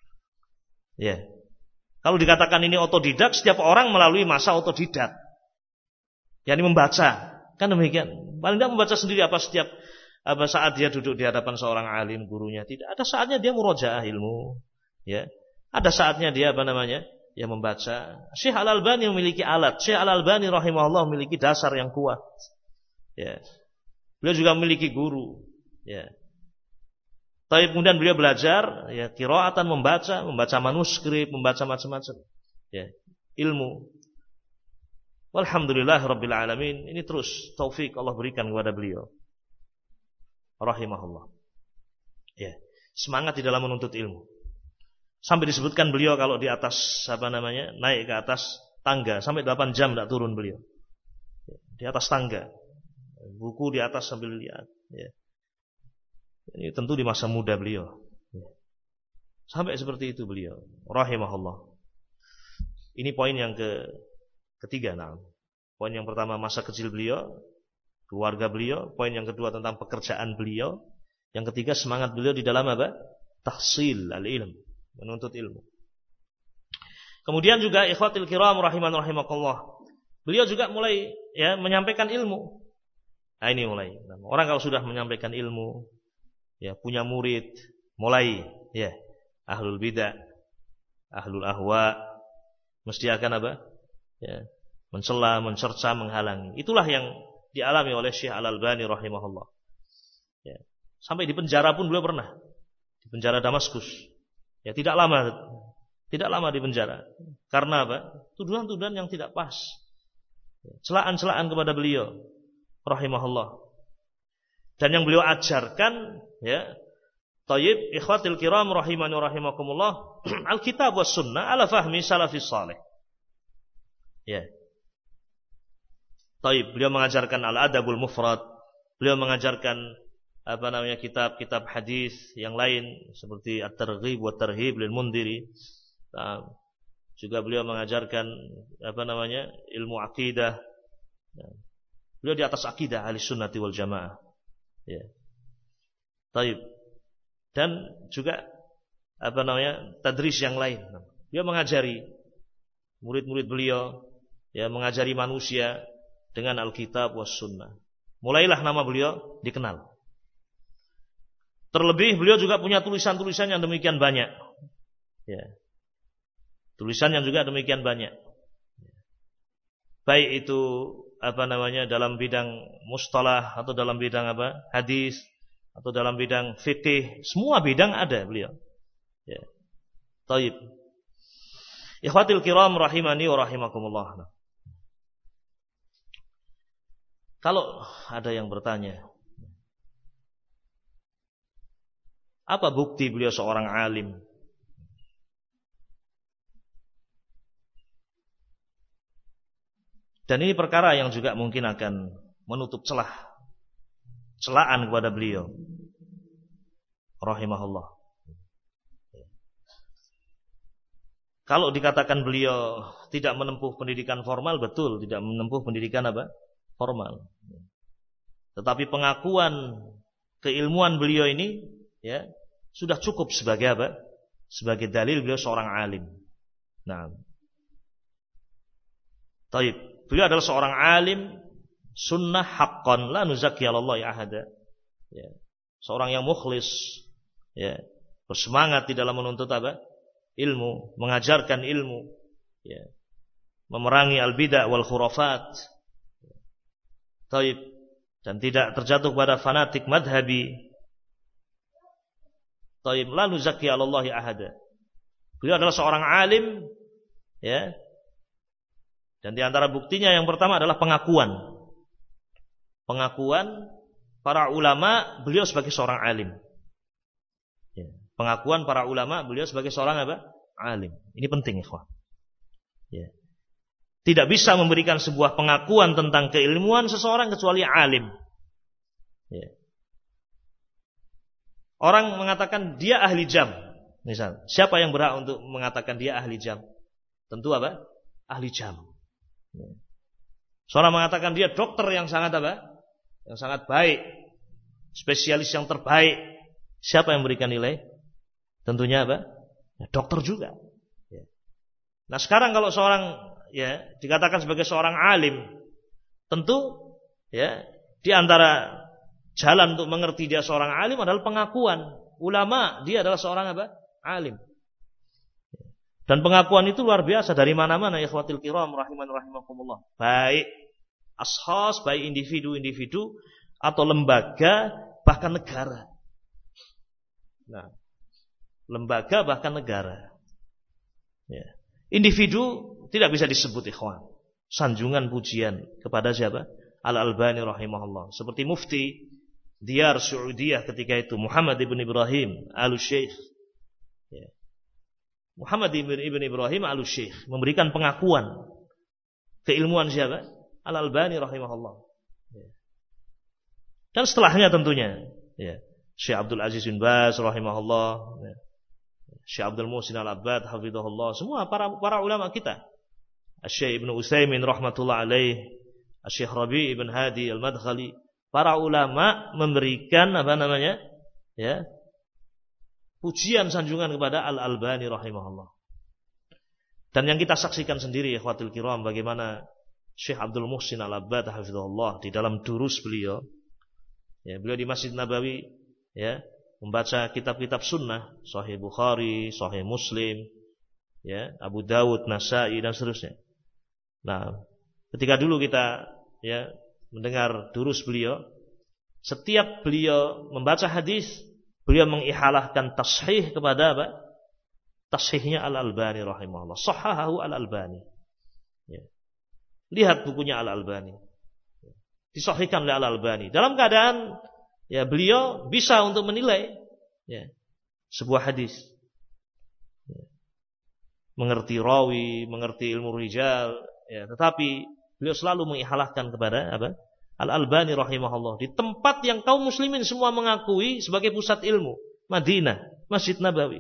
Ya. Kalau dikatakan ini otodidak, setiap orang melalui masa otodidak. Yani membaca, kan demikian. Paling tidak membaca sendiri setiap saat dia duduk di hadapan seorang alim gurunya. Tidak ada saatnya dia murojaah ilmu, ya. Ada saatnya dia ya membaca. Syekh Al-Albani memiliki alat. Syekh Al-Albani rahimahullah memiliki dasar yang kuat. Ya. Beliau juga memiliki guru, ya. Tapi kemudian beliau belajar ya qiraatan, membaca manuskrip, membaca macam-macam. Ya, ilmu. Walhamdulillah rabbil alamin. Ini terus taufik Allah berikan kepada beliau. Rahimahullah. Ya, semangat di dalam menuntut ilmu. Sampai disebutkan beliau kalau di atas naik ke atas tangga sampai 8 jam tidak turun beliau. Ya, di atas tangga. Buku di atas sambil lihat, ya. Ini tentu di masa muda beliau. Ya. Sampai seperti itu beliau, rahimahullah. Ini poin yang ketiga. Nah. Poin yang pertama masa kecil beliau, keluarga beliau. Poin yang kedua tentang pekerjaan beliau. Yang ketiga semangat beliau di dalam tahsil al-ilm, menuntut ilmu. Kemudian juga ikhwatil kiram rahimakumullah. Beliau juga mulai ya menyampaikan ilmu. Nah ini mulai. Orang kalau sudah menyampaikan ilmu, ya punya murid, mulai ya ahlul bidah, ahlul ahwa mesti akan ya mencela, mencerca, menghalangi. Itulah yang dialami oleh Syekh Al-Albani rahimahullah. Ya. Sampai di penjara pun beliau pernah. Di penjara Damaskus. Ya tidak lama di penjara. Karena tuduhan-tuduhan yang tidak pas. Celaan-celaan kepada beliau rahimahullah. Dan yang beliau ajarkan ya Tayyib ikhwatil kiram rahimani rahimakumullah Alkitab was sunnah ala fahmi salafis salih. Ya. Tayyib beliau mengajarkan al-adabul mufrad. Beliau mengajarkan kitab-kitab hadis yang lain seperti at-targhib wa tarhib lil Mundhiri. Juga beliau mengajarkan ilmu akidah. Beliau di atas akidah ahli sunnati wal jamaah. Ya. Taib. Dan juga tadris yang lain. Dia mengajari murid-murid beliau, ya mengajari manusia dengan Alkitab was sunnah. Mulailah nama beliau dikenal. Terlebih beliau juga punya tulisan-tulisan yang demikian banyak. Ya. Tulisan yang juga demikian banyak. Baik itu dalam bidang mustalah atau dalam bidang hadis atau dalam bidang fikih, semua bidang ada beliau. Ya. Taib. Ikhwatil kiram rahimani wa rahimakumullah. Kalau ada yang bertanya, apa bukti beliau seorang alim? Dan ini perkara yang juga mungkin akan menutup celaan kepada beliau rahimahullah. Kalau dikatakan beliau tidak menempuh pendidikan formal, betul, tidak menempuh pendidikan formal. Tetapi pengakuan keilmuan beliau ini ya sudah cukup sebagai sebagai dalil beliau seorang alim. Nah, taib. Beliau adalah seorang alim sunnah haqqan la nuzakki 'alallahi ahada. Ya. Seorang yang mukhlis, ya, bersemangat di dalam menuntut ilmu, mengajarkan ilmu, ya. Memerangi al-bidah wal khurafat. Taib, dan tidak terjatuh pada fanatik madhabi. Taib, la nuzakki 'alallahi ahada. Beliau adalah seorang alim, ya. Dan di antara buktinya yang pertama adalah pengakuan para ulama beliau sebagai seorang alim. Ya. Pengakuan para ulama beliau sebagai seorang alim. Ini penting, ikhwan. Ya. Tidak bisa memberikan sebuah pengakuan tentang keilmuan seseorang kecuali alim. Ya. Orang mengatakan dia ahli jam. Misal, siapa yang berhak untuk mengatakan dia ahli jam? Tentu apa? Ahli jam. Seorang mengatakan dia dokter yang sangat apa? Yang sangat baik. Spesialis yang terbaik. Siapa yang memberikan nilai? Tentunya apa? Ya, dokter juga. Ya. Nah sekarang kalau seorang ya dikatakan sebagai seorang alim, tentu ya di antara jalan untuk mengerti dia seorang alim adalah pengakuan ulama dia adalah seorang apa? Alim. Dan pengakuan itu luar biasa dari mana-mana ya ikhwatil kiram rahimakumullah. Baik ashas, baik individu-individu atau lembaga bahkan negara. Nah, lembaga bahkan negara. Ya. Individu tidak bisa disebut ikhwan. Sanjungan pujian kepada siapa? Al-Albani rahimahullah. Seperti mufti Diyar Saudiyah ketika itu Muhammad ibn Ibrahim al-Syekh. Ya. Muhammad ibn Ibrahim al-Syekh memberikan pengakuan keilmuan siapa? Al-Albani rahimahullah. Ya. Dan setelahnya tentunya ya. Syekh Abdul Aziz bin Baz rahimahullah, ya. Syekh Abdul Muhsin Al-Abbad hafizahullah, semua para ulama kita. Syekh Ibnu Utsaimin rahmatullah alaih, Syekh Rabi' ibn Hadi Al-Madkhali, para ulama memberikan apa namanya? Ya. Pujian sanjungan kepada Al-Albani rahimahullah. Dan yang kita saksikan sendiri ya ikhwatul kiram bagaimana Syekh Abdul Muhsin Al-Abbad hafizahullah di dalam durus beliau, ya, beliau di Masjid Nabawi ya, membaca kitab-kitab sunnah, Sahih Bukhari, Sahih Muslim, ya, Abu Dawud, Nasai dan seterusnya. Nah, ketika dulu kita ya mendengar durus beliau, setiap beliau membaca hadis, beliau mengihalahkan tashih kepada apa? Tashihnya Al-Albani rahimahullah. Sahahahu Al-Albani. Ya. Lihat bukunya Al-Albani. Disahihkan oleh Al-Albani. Dalam keadaan ya beliau bisa untuk menilai ya, sebuah hadis, ya, mengerti rawi, mengerti ilmu rijal, ya, tetapi beliau selalu mengihalahkan kepada apa? Al-Albani rahimahullah di tempat yang kaum muslimin semua mengakui sebagai pusat ilmu, Madinah, Masjid Nabawi.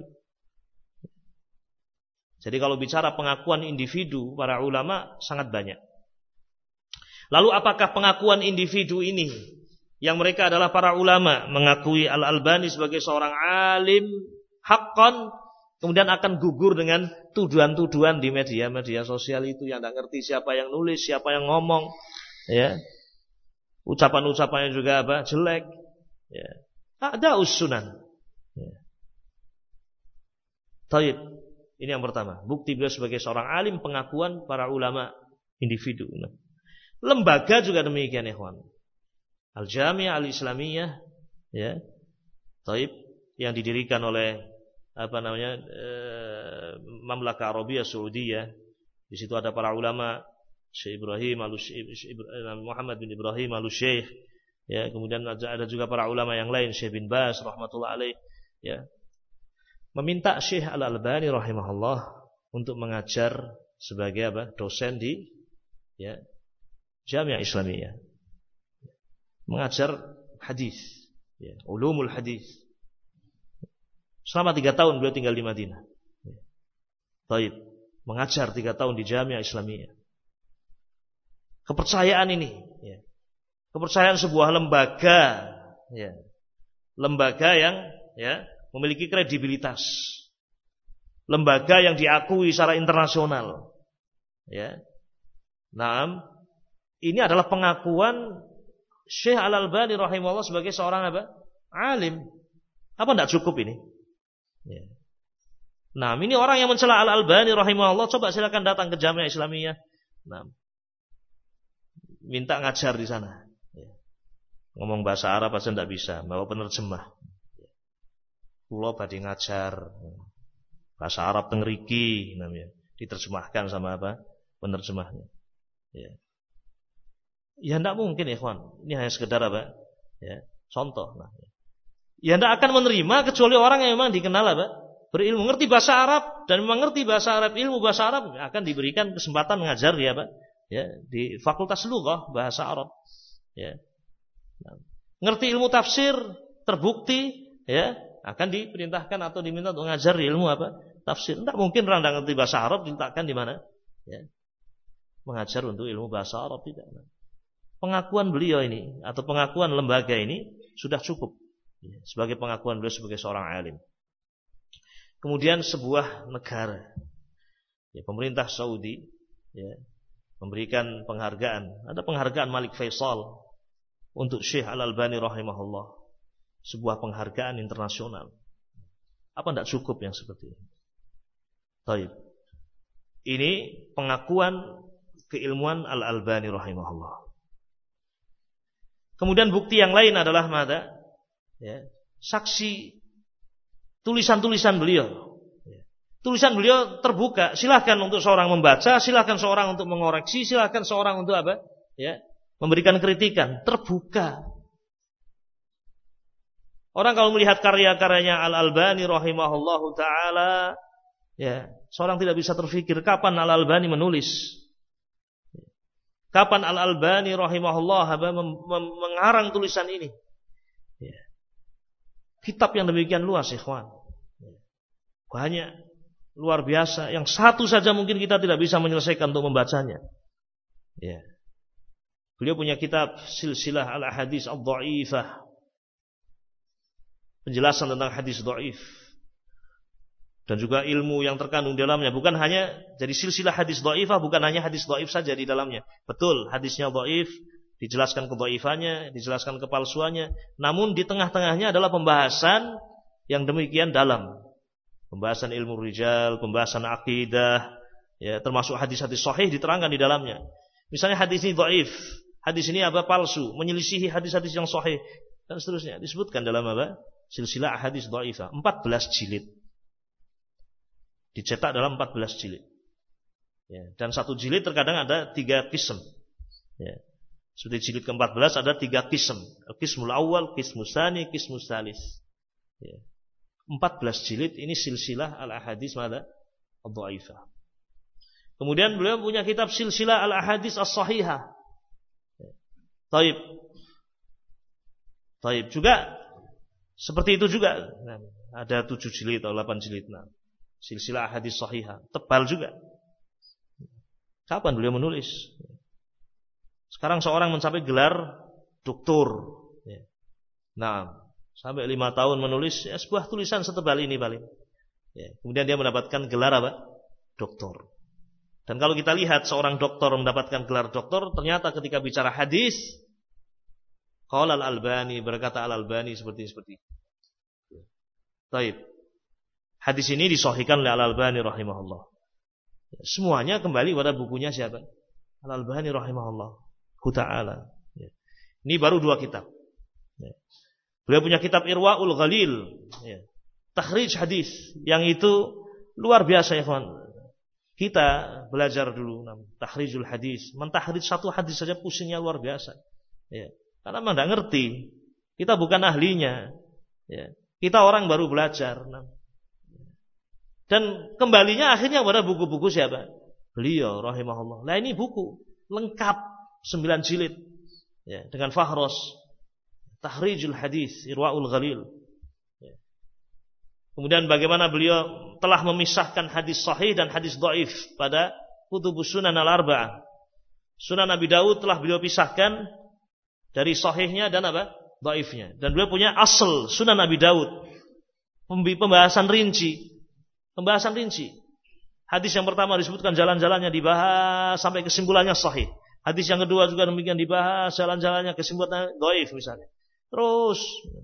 Jadi kalau bicara pengakuan individu para ulama sangat banyak. Lalu apakah pengakuan individu ini yang mereka adalah para ulama mengakui Al-Albani sebagai seorang alim haqqan kemudian akan gugur dengan tuduhan-tuduhan di media-media sosial itu yang tidak ngerti siapa yang nulis, siapa yang ngomong, ya. Ucapan-ucapannya juga apa? Jelek, ya. Ada usunan. Ya. Taib. Ini yang pertama, bukti beliau sebagai seorang alim pengakuan para ulama individu. Nah. Lembaga juga demikian ikhwan. Al-Jami'ah Al-Islamiyah ya. Taib yang didirikan oleh apa namanya? Mamlaka Arabia Saudiyah. Di situ ada para ulama Syekh Ibrahim Muhammad bin Ibrahim Al-Syekh ya, kemudian ada juga para ulama yang lain Syekh bin Baz rahmatullah alaih ya. Meminta Syekh Al-Albani rahimahullah untuk mengajar sebagai apa? Dosen di ya Jami'ah Islamiyah. Mengajar hadis, ya, ulumul hadis. Selama 3 tahun beliau tinggal di Madinah. Ya. Taib, mengajar 3 tahun di Jami'ah Islamiyah. Kepercayaan ini, ya. Kepercayaan sebuah lembaga, ya. Lembaga yang ya, memiliki kredibilitas. Lembaga yang diakui secara internasional. Ya. Nah, ini adalah pengakuan Syekh Al-Albani rahimahullah sebagai seorang apa? Alim. Apa tidak cukup ini? Ya. Nah, ini orang yang mencela Al-Albani rahimahullah, coba silakan datang ke Jami'ah Islamiyah. Nah, minta ngajar di sana. Ya. Ngomong bahasa Arab aja tidak bisa, bawa penerjemah. Kula badhe ngajar bahasa Arab teng mriki namanya. Diterjemahkan sama apa? Penerjemahnya. Ya. Ya tidak mungkin ya ikhwan. Ini hanya sekedar apa? Ya, contoh. Nah, ya tidak akan menerima kecuali orang yang memang dikenal apa? Berilmu, ngerti bahasa Arab dan memang ngerti bahasa Arab, ilmu bahasa Arab akan diberikan kesempatan mengajar dia apa? Ya, di Fakultas Lughah bahasa Arab. Ya. Nah, ngerti ilmu tafsir terbukti ya akan diperintahkan atau diminta untuk mengajar ilmu apa? Tafsir. Tidak mungkin orang tidak ngerti bahasa Arab diletakkan di mana? Ya. Mengajar untuk ilmu bahasa Arab, tidak. Pengakuan beliau ini atau pengakuan lembaga ini sudah cukup ya, sebagai pengakuan beliau sebagai seorang alim. Kemudian sebuah negara, ya, pemerintah Saudi, ya, memberikan penghargaan. Ada penghargaan Malik Faisal untuk Syekh Al-Albani rahimahullah. Sebuah penghargaan internasional. Apa tidak cukup yang seperti ini? Baik. Ini pengakuan keilmuan Al-Albani rahimahullah. Kemudian bukti yang lain adalah mana? Ya, saksi tulisan-tulisan beliau. Ya. Tulisan beliau terbuka. Silahkan untuk seorang membaca, silahkan seorang untuk mengoreksi, silahkan seorang untuk apa? Ya, memberikan kritikan. Terbuka. Orang kalau melihat karya-karyanya Al-Albani rahimahullahu ta'ala, ya, seorang tidak bisa terfikir kapan Al-Albani menulis. Kapan Al-Albani rahimahullah mengarang tulisan ini. Ya. Kitab yang demikian luas, ikhwan. Banyak, luar biasa. Yang satu saja mungkin kita tidak bisa menyelesaikan untuk membacanya. Ya. Beliau punya kitab Silsilah Al-Ahadits Ad-Dha'ifah. Penjelasan tentang hadis dhaif dan juga ilmu yang terkandung di dalamnya. Bukan hanya jadi silsilah hadis dhaifah, bukan hanya hadis dhaif saja di dalamnya. Betul, hadisnya dhaif, dijelaskan kedhaifannya, dijelaskan kepalsuannya. Namun di tengah-tengahnya adalah pembahasan yang demikian dalam. Pembahasan ilmu rijal, pembahasan akidah, ya, termasuk hadis-hadis sahih diterangkan di dalamnya. Misalnya hadis ini dhaif, hadis ini apa palsu, menyelisihi hadis-hadis yang sahih dan seterusnya. Disebutkan dalam apa? Silsilah Ahadits Dhaifah, 14 jilid. Dicetak dalam 14 jilid. Ya, dan satu jilid terkadang ada 3 qism. Ya. Seperti jilid ke-14 ada 3 qism. Qismul awal, qismus tsani, qismus tsalis. Ya. 14 jilid ini silsilah Al-Ahadits Ad-Dhaifah. Kemudian beliau punya kitab Silsilah Al-Ahadits As-Shahihah. Ya. Taib juga seperti itu juga. Nah, ada 7 jilid atau 8 jilid. Nah, Silsilah Hadis Sahihah. Tebal juga. Kapan beliau menulis? Sekarang seorang mencapai gelar doktor. Nah, sampai 5 tahun menulis ya, sebuah tulisan setebal ini paling. Ya, kemudian dia mendapatkan gelar apa? Doktor. Dan kalau kita lihat seorang doktor mendapatkan gelar doktor, ternyata ketika bicara hadis, qala Al-Albani, berkata Al-Albani seperti Taib. Hadis ini disahihkan oleh Al-Albani rahimahullah. Semuanya kembali pada bukunya siapa? Al-Albani rahimahullah ta'ala. Ini baru 2 kitab. Beliau punya kitab Irwaul Ghalil, takhrij hadis, yang itu luar biasa ya kawan. Kita belajar dulu takhrijul hadis, mentahrijh satu hadis saja pusingnya luar biasa. Ya. Karena memang tidak ngerti. Kita bukan ahlinya. Ya. Kita orang baru belajar. Dan kembalinya akhirnya pada buku-buku siapa? Beliau rahimahullah. Nah ini buku lengkap 9 jilid. Ya, dengan fahros. Tahrijul hadis, Irwaul Ghalil. Ya. Kemudian bagaimana beliau telah memisahkan hadis sahih dan hadis dhaif pada kutubus sunan al-arba'ah. Sunan Abi Dawud telah beliau pisahkan dari sahihnya dan apa? Dhaifnya. Dan beliau punya asal Sunan Abi Dawud. Pembahasan rinci. Pembahasan rinci. Hadis yang pertama disebutkan jalan-jalannya dibahas sampai kesimpulannya sahih. Hadis yang kedua juga demikian dibahas jalan-jalannya kesimpulannya dhaif misalnya. Terus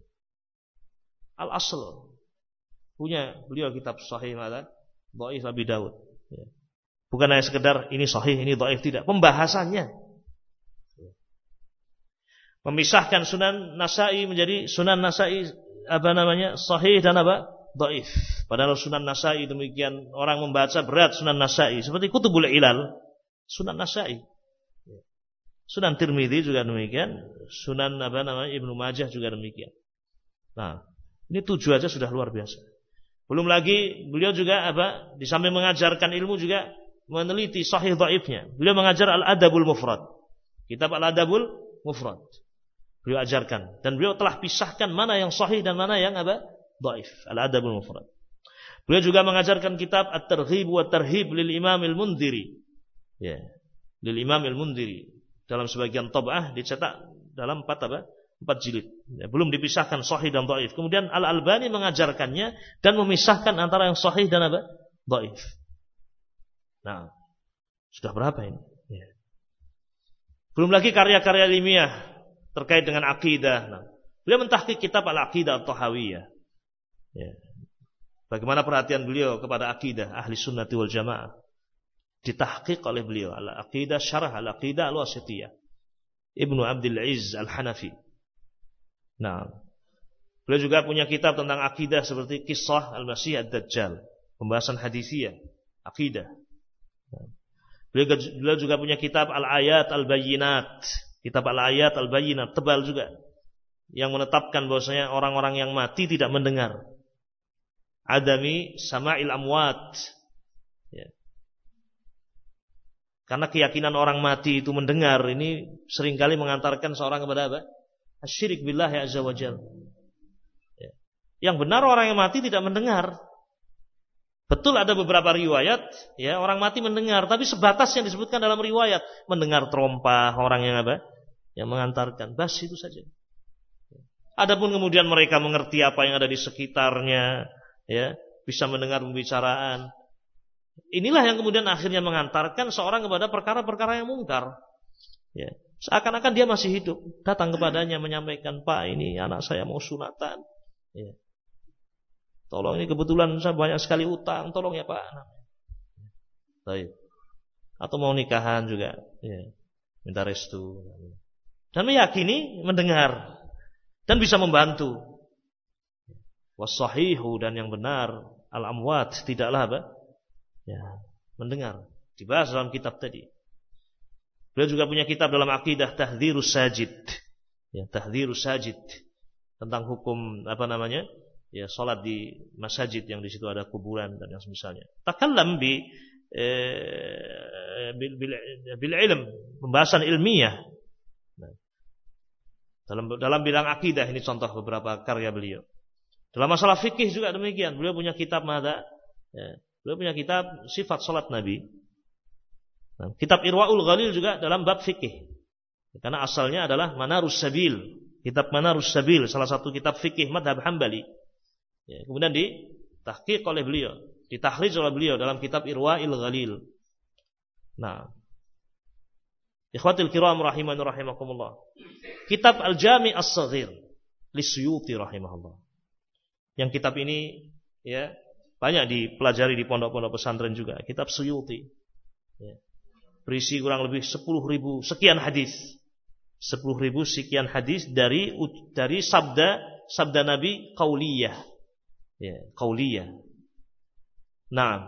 al-asl punya beliau kitab sahih mana? Dhaif Abi Dawud. Bukan hanya sekedar ini sahih, ini dhaif, tidak. Pembahasannya. Memisahkan Sunan Nasa'i menjadi Sunan Nasa'i sahih dan apa? Dhaif. Padahal Sunan Nasa'i demikian orang membaca berat Sunan Nasa'i seperti Kutubul Ilal, Sunan Nasa'i. Sunan Tirmidzi juga demikian, Sunan Ibnu Majah juga demikian. Nah, ini 7 aja sudah luar biasa. Belum lagi beliau juga di samping mengajarkan ilmu juga meneliti sahih dhaifnya. Beliau mengajar Al-Adabul Mufrad. Kitab Al-Adabul Mufrad. Beliau ajarkan dan beliau telah pisahkan mana yang sahih dan mana yang dhaif, Al-Adabul Mufrad. Beliau juga mengajarkan kitab At-Targhib wa Tarhib lil Imam Al-Mundhiri. Ya, lil Imam Al-Mundhiri. Dalam sebagian tab'ah dicetak dalam 4 jilid. Ya, belum dipisahkan sahih dan dhaif. Kemudian Al-Albani mengajarkannya dan memisahkan antara yang sahih dan dhaif. Nah, sudah berapa ini? Ya. Belum lagi karya-karya ilmiah terkait dengan akidah. Nah, beliau mentahqiq kitab Al-Aqidah At-Tahawiyah. Ya. Bagaimana perhatian beliau kepada akidah ahli sunnati wal jamaah. Ditahqiq oleh beliau. Al-Aqidah Syarah Al-Aqidah Al-Wasithiyah. Ibnu Abdul Aziz Al-Hanafi. Nah, beliau juga punya kitab tentang akidah seperti Kisah Al-Masih Ad-Dajjal. Pembahasan hadisiyah. Akidah. Nah, beliau juga punya kitab Al-Ayat Al-Bayyinat. Kitab Al-Ayat Al-Bayyinat. Tebal juga. Yang menetapkan bahwasanya orang-orang yang mati tidak mendengar. Adami sama'il amwat. Ya. Karena keyakinan orang mati itu mendengar ini seringkali mengantarkan seorang kepada apa? Asyirik billahi azza wa jalla. Ya. Yang benar orang yang mati tidak mendengar. Betul ada beberapa riwayat ya orang mati mendengar, tapi sebatas yang disebutkan dalam riwayat, mendengar terompah orang yang apa? Yang mengantarkan. Bas itu saja. Adapun kemudian mereka mengerti apa yang ada di sekitarnya, ya, bisa mendengar pembicaraan. Inilah yang kemudian akhirnya mengantarkan seorang kepada perkara-perkara yang mungkar. Ya. Seakan-akan dia masih hidup, datang kepadanya menyampaikan, "Pak, ini anak saya mau sunatan. Ya. Tolong, ini kebetulan saya banyak sekali utang, tolong ya Pak." Baik. Atau mau nikahan juga, ya. Minta restu. Dan meyakini mendengar dan bisa membantu. Was-sahihu, dan yang benar, al-amwat, tidaklah apa? Ya, mendengar. Dibahas dalam kitab tadi. Beliau juga punya kitab dalam akidah Tahdhirus Sajid. Ya, Tahdhirus Sajid tentang hukum apa namanya? Ya, salat di masjid yang di situ ada kuburan dan yang semisalnya. Takallam bil ilm, pembahasan ilmiah. Nah, dalam bidang akidah ini contoh beberapa karya beliau. Dalam masalah fikih juga demikian. Beliau punya kitab mada? Ya, beliau punya kitab sifat salat Nabi. Nah, kitab Irwaul Ghalil juga dalam bab fikih. Karena asalnya adalah Manarus Sabil. Kitab Manarus Sabil, salah satu kitab fikih madhab Hambali. Ya, kemudian ditahqiq oleh beliau, ditakhrij oleh beliau dalam kitab Irwaul Ghalil. Nah, ikhwatil kiram rahimani rahimakumullah. Kitab Al-Jami' As-Saghir li Suyuti rahimahullah. Yang kitab ini ya banyak dipelajari di pondok-pondok pesantren juga. Kitab Suyuti. Ya. Berisi kurang lebih 10.000 sekian hadis. 10.000 sekian hadis dari sabda Nabi qauliyah. Ya, qauliyah. Nah,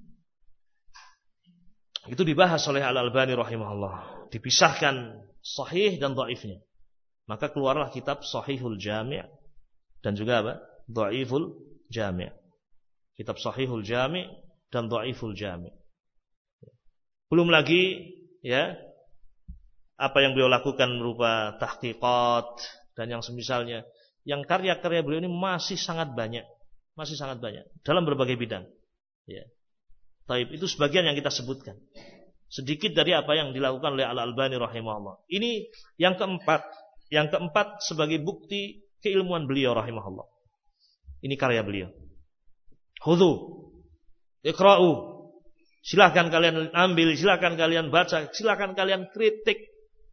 itu dibahas oleh Al-Albani rahimahullah. Dipisahkan sahih dan dhaifnya. Maka keluarlah kitab Sahihul Jami' dan juga apa? Dhaiful Jami'. Kitab Sahihul Jami' dan Dhaiful Jami'. Belum lagi ya apa yang beliau lakukan berupa tahqiqat dan yang semisalnya. Yang karya-karya beliau ini masih sangat banyak dalam berbagai bidang. Ya. Taib, itu sebagian yang kita sebutkan. Sedikit dari apa yang dilakukan oleh Al-Albani rahimahullah. Ini yang keempat. Yang keempat sebagai bukti keilmuan beliau rahimahullah. Ini karya beliau. Khudhu, iqra'u. Silakan kalian ambil, silakan kalian baca, silakan kalian kritik.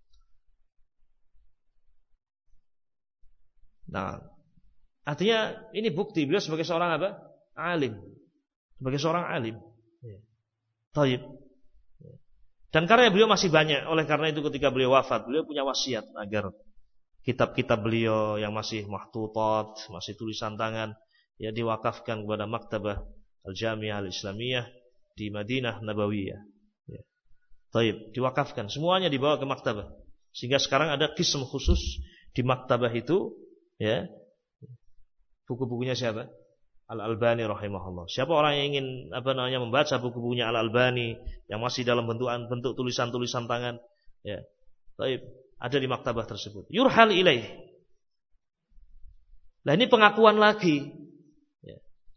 Nah, artinya ini bukti beliau sebagai seorang apa? Alim. Sebagai seorang alim. Taib. Dan karya beliau masih banyak. Oleh karena itu ketika beliau wafat, beliau punya wasiat agar kitab-kitab beliau yang masih mahtutat, masih tulisan tangan, ya diwakafkan kepada Maktabah Al-Jami'ah Al-Islamiyah di Madinah Nabawiyah. Ya. Taib, diwakafkan. Semuanya dibawa ke maktabah. Sehingga sekarang ada qism khusus di maktabah itu, ya. Buku-bukunya siapa? Al-Albani rahimahullah. Siapa orang yang ingin membaca buku-bukunya Al-Albani yang masih dalam bentuk tulisan-tulisan tangan, ya. Taib, ada di maktabah tersebut. Yurhal ilaih. Nah, ini pengakuan lagi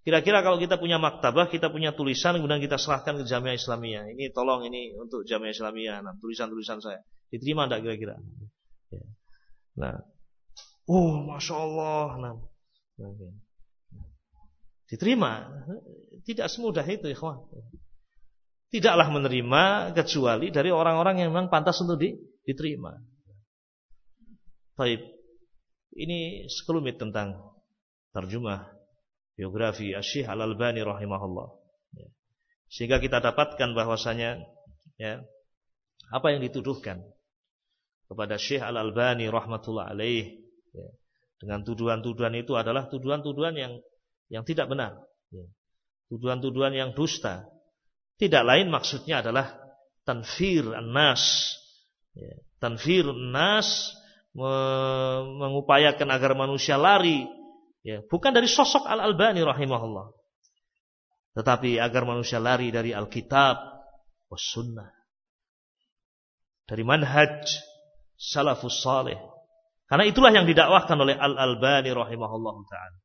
Kira-kira kalau kita punya maktabah, kita punya tulisan, kemudian kita serahkan ke Jamiah Islamiyah. Ini tolong ini untuk Jamiah Islamiyah. Nah, tulisan-tulisan saya. Diterima enggak kira-kira? Nah. Masya Allah. Nah. Diterima. Tidak semudah itu, ikhwan. Tidaklah menerima kecuali dari orang-orang yang memang pantas untuk diterima. Baik. Ini sekelumit tentang terjemah biografi Asy-Syaikh Al-Albani rahimahullah. Sehingga kita dapatkan bahwasanya apa yang dituduhkan kepada Syekh Al-Albani rahmatullah alaih dengan tuduhan-tuduhan itu adalah tuduhan-tuduhan yang tidak benar. Tuduhan-tuduhan yang dusta. Tidak lain maksudnya adalah tanfir an-nas. Tanfir an-nas, mengupayakan agar manusia lari, bukan dari sosok Al-Albani rahimahullah, tetapi agar manusia lari dari Alkitab was sunnah, dari manhaj salafus salih. Karena itulah yang didakwahkan oleh Al-Albani rahimahullah ta'ala.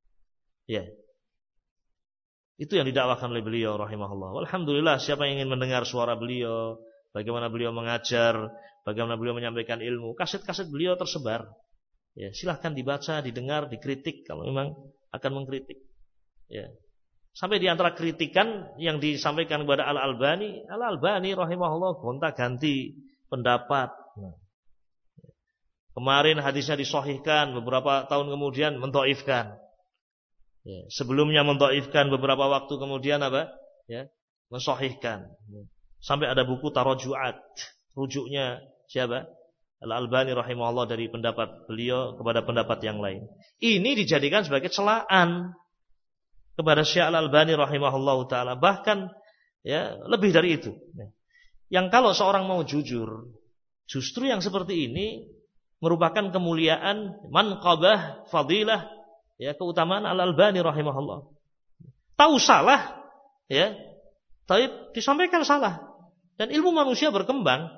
Itu yang didakwahkan oleh beliau rahimahullah. Alhamdulillah, siapa yang ingin mendengar suara beliau, bagaimana beliau mengajar, bagaimana beliau menyampaikan ilmu, kaset-kaset beliau tersebar. Silahkan dibaca, didengar, dikritik kalau memang akan mengkritik. Sampai di antara kritikan yang disampaikan kepada Al-Albani rahimahullah gonta-ganti pendapat. Kemarin hadisnya disahihkan, beberapa tahun kemudian mendhaifkan. Sebelumnya mendhaifkan, beberapa waktu kemudian mensahihkan. Sampai ada buku Taraju'at. Rujuknya siapa? Al-Albani rahimahullah dari pendapat beliau kepada pendapat yang lain. Ini dijadikan sebagai celaan kepada Syekh Al-Albani rahimahullah ta'ala. Bahkan lebih dari itu. Yang kalau seorang mau jujur, justru yang seperti ini merupakan kemuliaan, manqabah, fadilah, keutamaan Al-Albani rahimahullah. Tahu salah, tapi disampaikan salah. Dan ilmu manusia berkembang.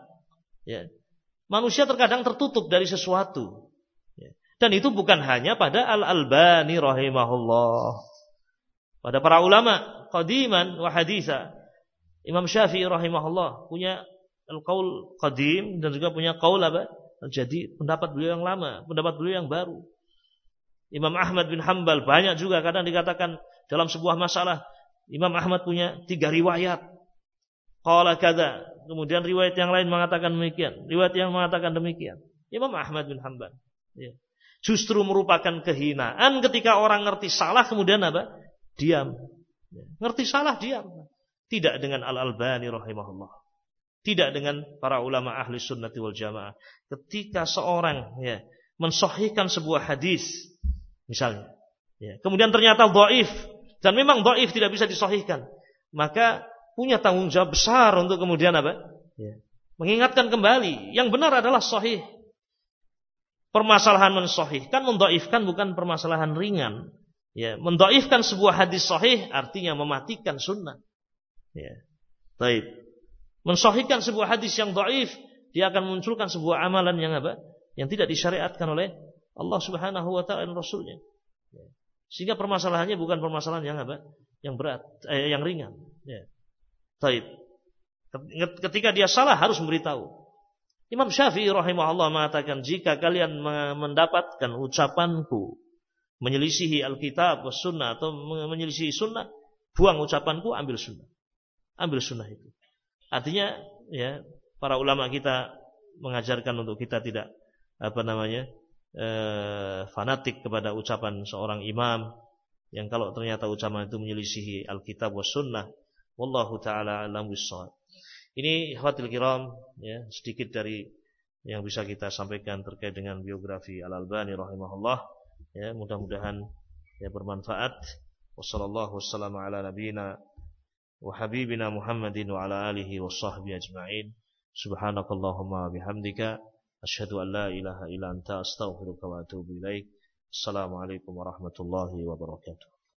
Manusia terkadang tertutup dari sesuatu. Dan itu bukan hanya pada Al-Albani rahimahullah. Pada para ulama qadiman wa haditha. Imam Syafi'i rahimahullah punya al-qaul qadim dan juga punya qaul al-jadid, pendapat beliau yang lama, pendapat beliau yang baru. Imam Ahmad bin Hanbal banyak juga kadang dikatakan dalam sebuah masalah Imam Ahmad punya 3 riwayat. Qala kadza, kemudian riwayat yang lain mengatakan demikian, riwayat yang mengatakan demikian. Imam Ahmad bin Hanbal. Justru merupakan kehinaan ketika orang ngerti salah kemudian diam. Ngerti salah diam. Tidak dengan Al-Albani rahimahullah. Tidak dengan para ulama ahli sunnati wal jamaah. Ketika seorang mensahihkan sebuah hadis misalnya, kemudian ternyata dhaif dan memang dhaif tidak bisa disahihkan, maka punya tanggung jawab besar untuk kemudian mengingatkan kembali yang benar adalah sahih. Permasalahan mensahihkan, mendhaifkan bukan permasalahan ringan. Mendhaifkan sebuah hadis sahih artinya mematikan sunnah. Baik. Mensahihkan sebuah hadis yang dhaif, dia akan munculkan sebuah amalan yang tidak disyariatkan oleh Allah Subhanahu wa taala dan Rasulnya. Sehingga permasalahannya bukan permasalahan yang berat, yang ringan. Baik. Ketika dia salah harus memberitahu. Imam Syafi'i rahimahullah mengatakan, jika kalian mendapatkan ucapanku menyelisihi Alkitab was sunnah atau menyelisihi sunnah, buang ucapanku, ambil sunnah. Ambil sunnah itu. Artinya para ulama kita mengajarkan untuk kita tidak fanatik kepada ucapan seorang imam yang kalau ternyata ucapan itu menyelisihi Alkitab was sunnah. Wallahu taala alam bissawab. Ini ikhwatul kiram, sedikit dari yang bisa kita sampaikan terkait dengan biografi Al-Albani rahimahullah. Mudah-mudahan bermanfaat. Wassallallahu wassalamu ala nabiyyina wa habibina Muhammadin wa ala alihi washabbihi ajma'in. Subhanakallahumma bihamdika asyhadu an la ilaha illa anta astaghfiruka wa atubu ilaik. Assalamualaikum warahmatullahi wabarakatuh.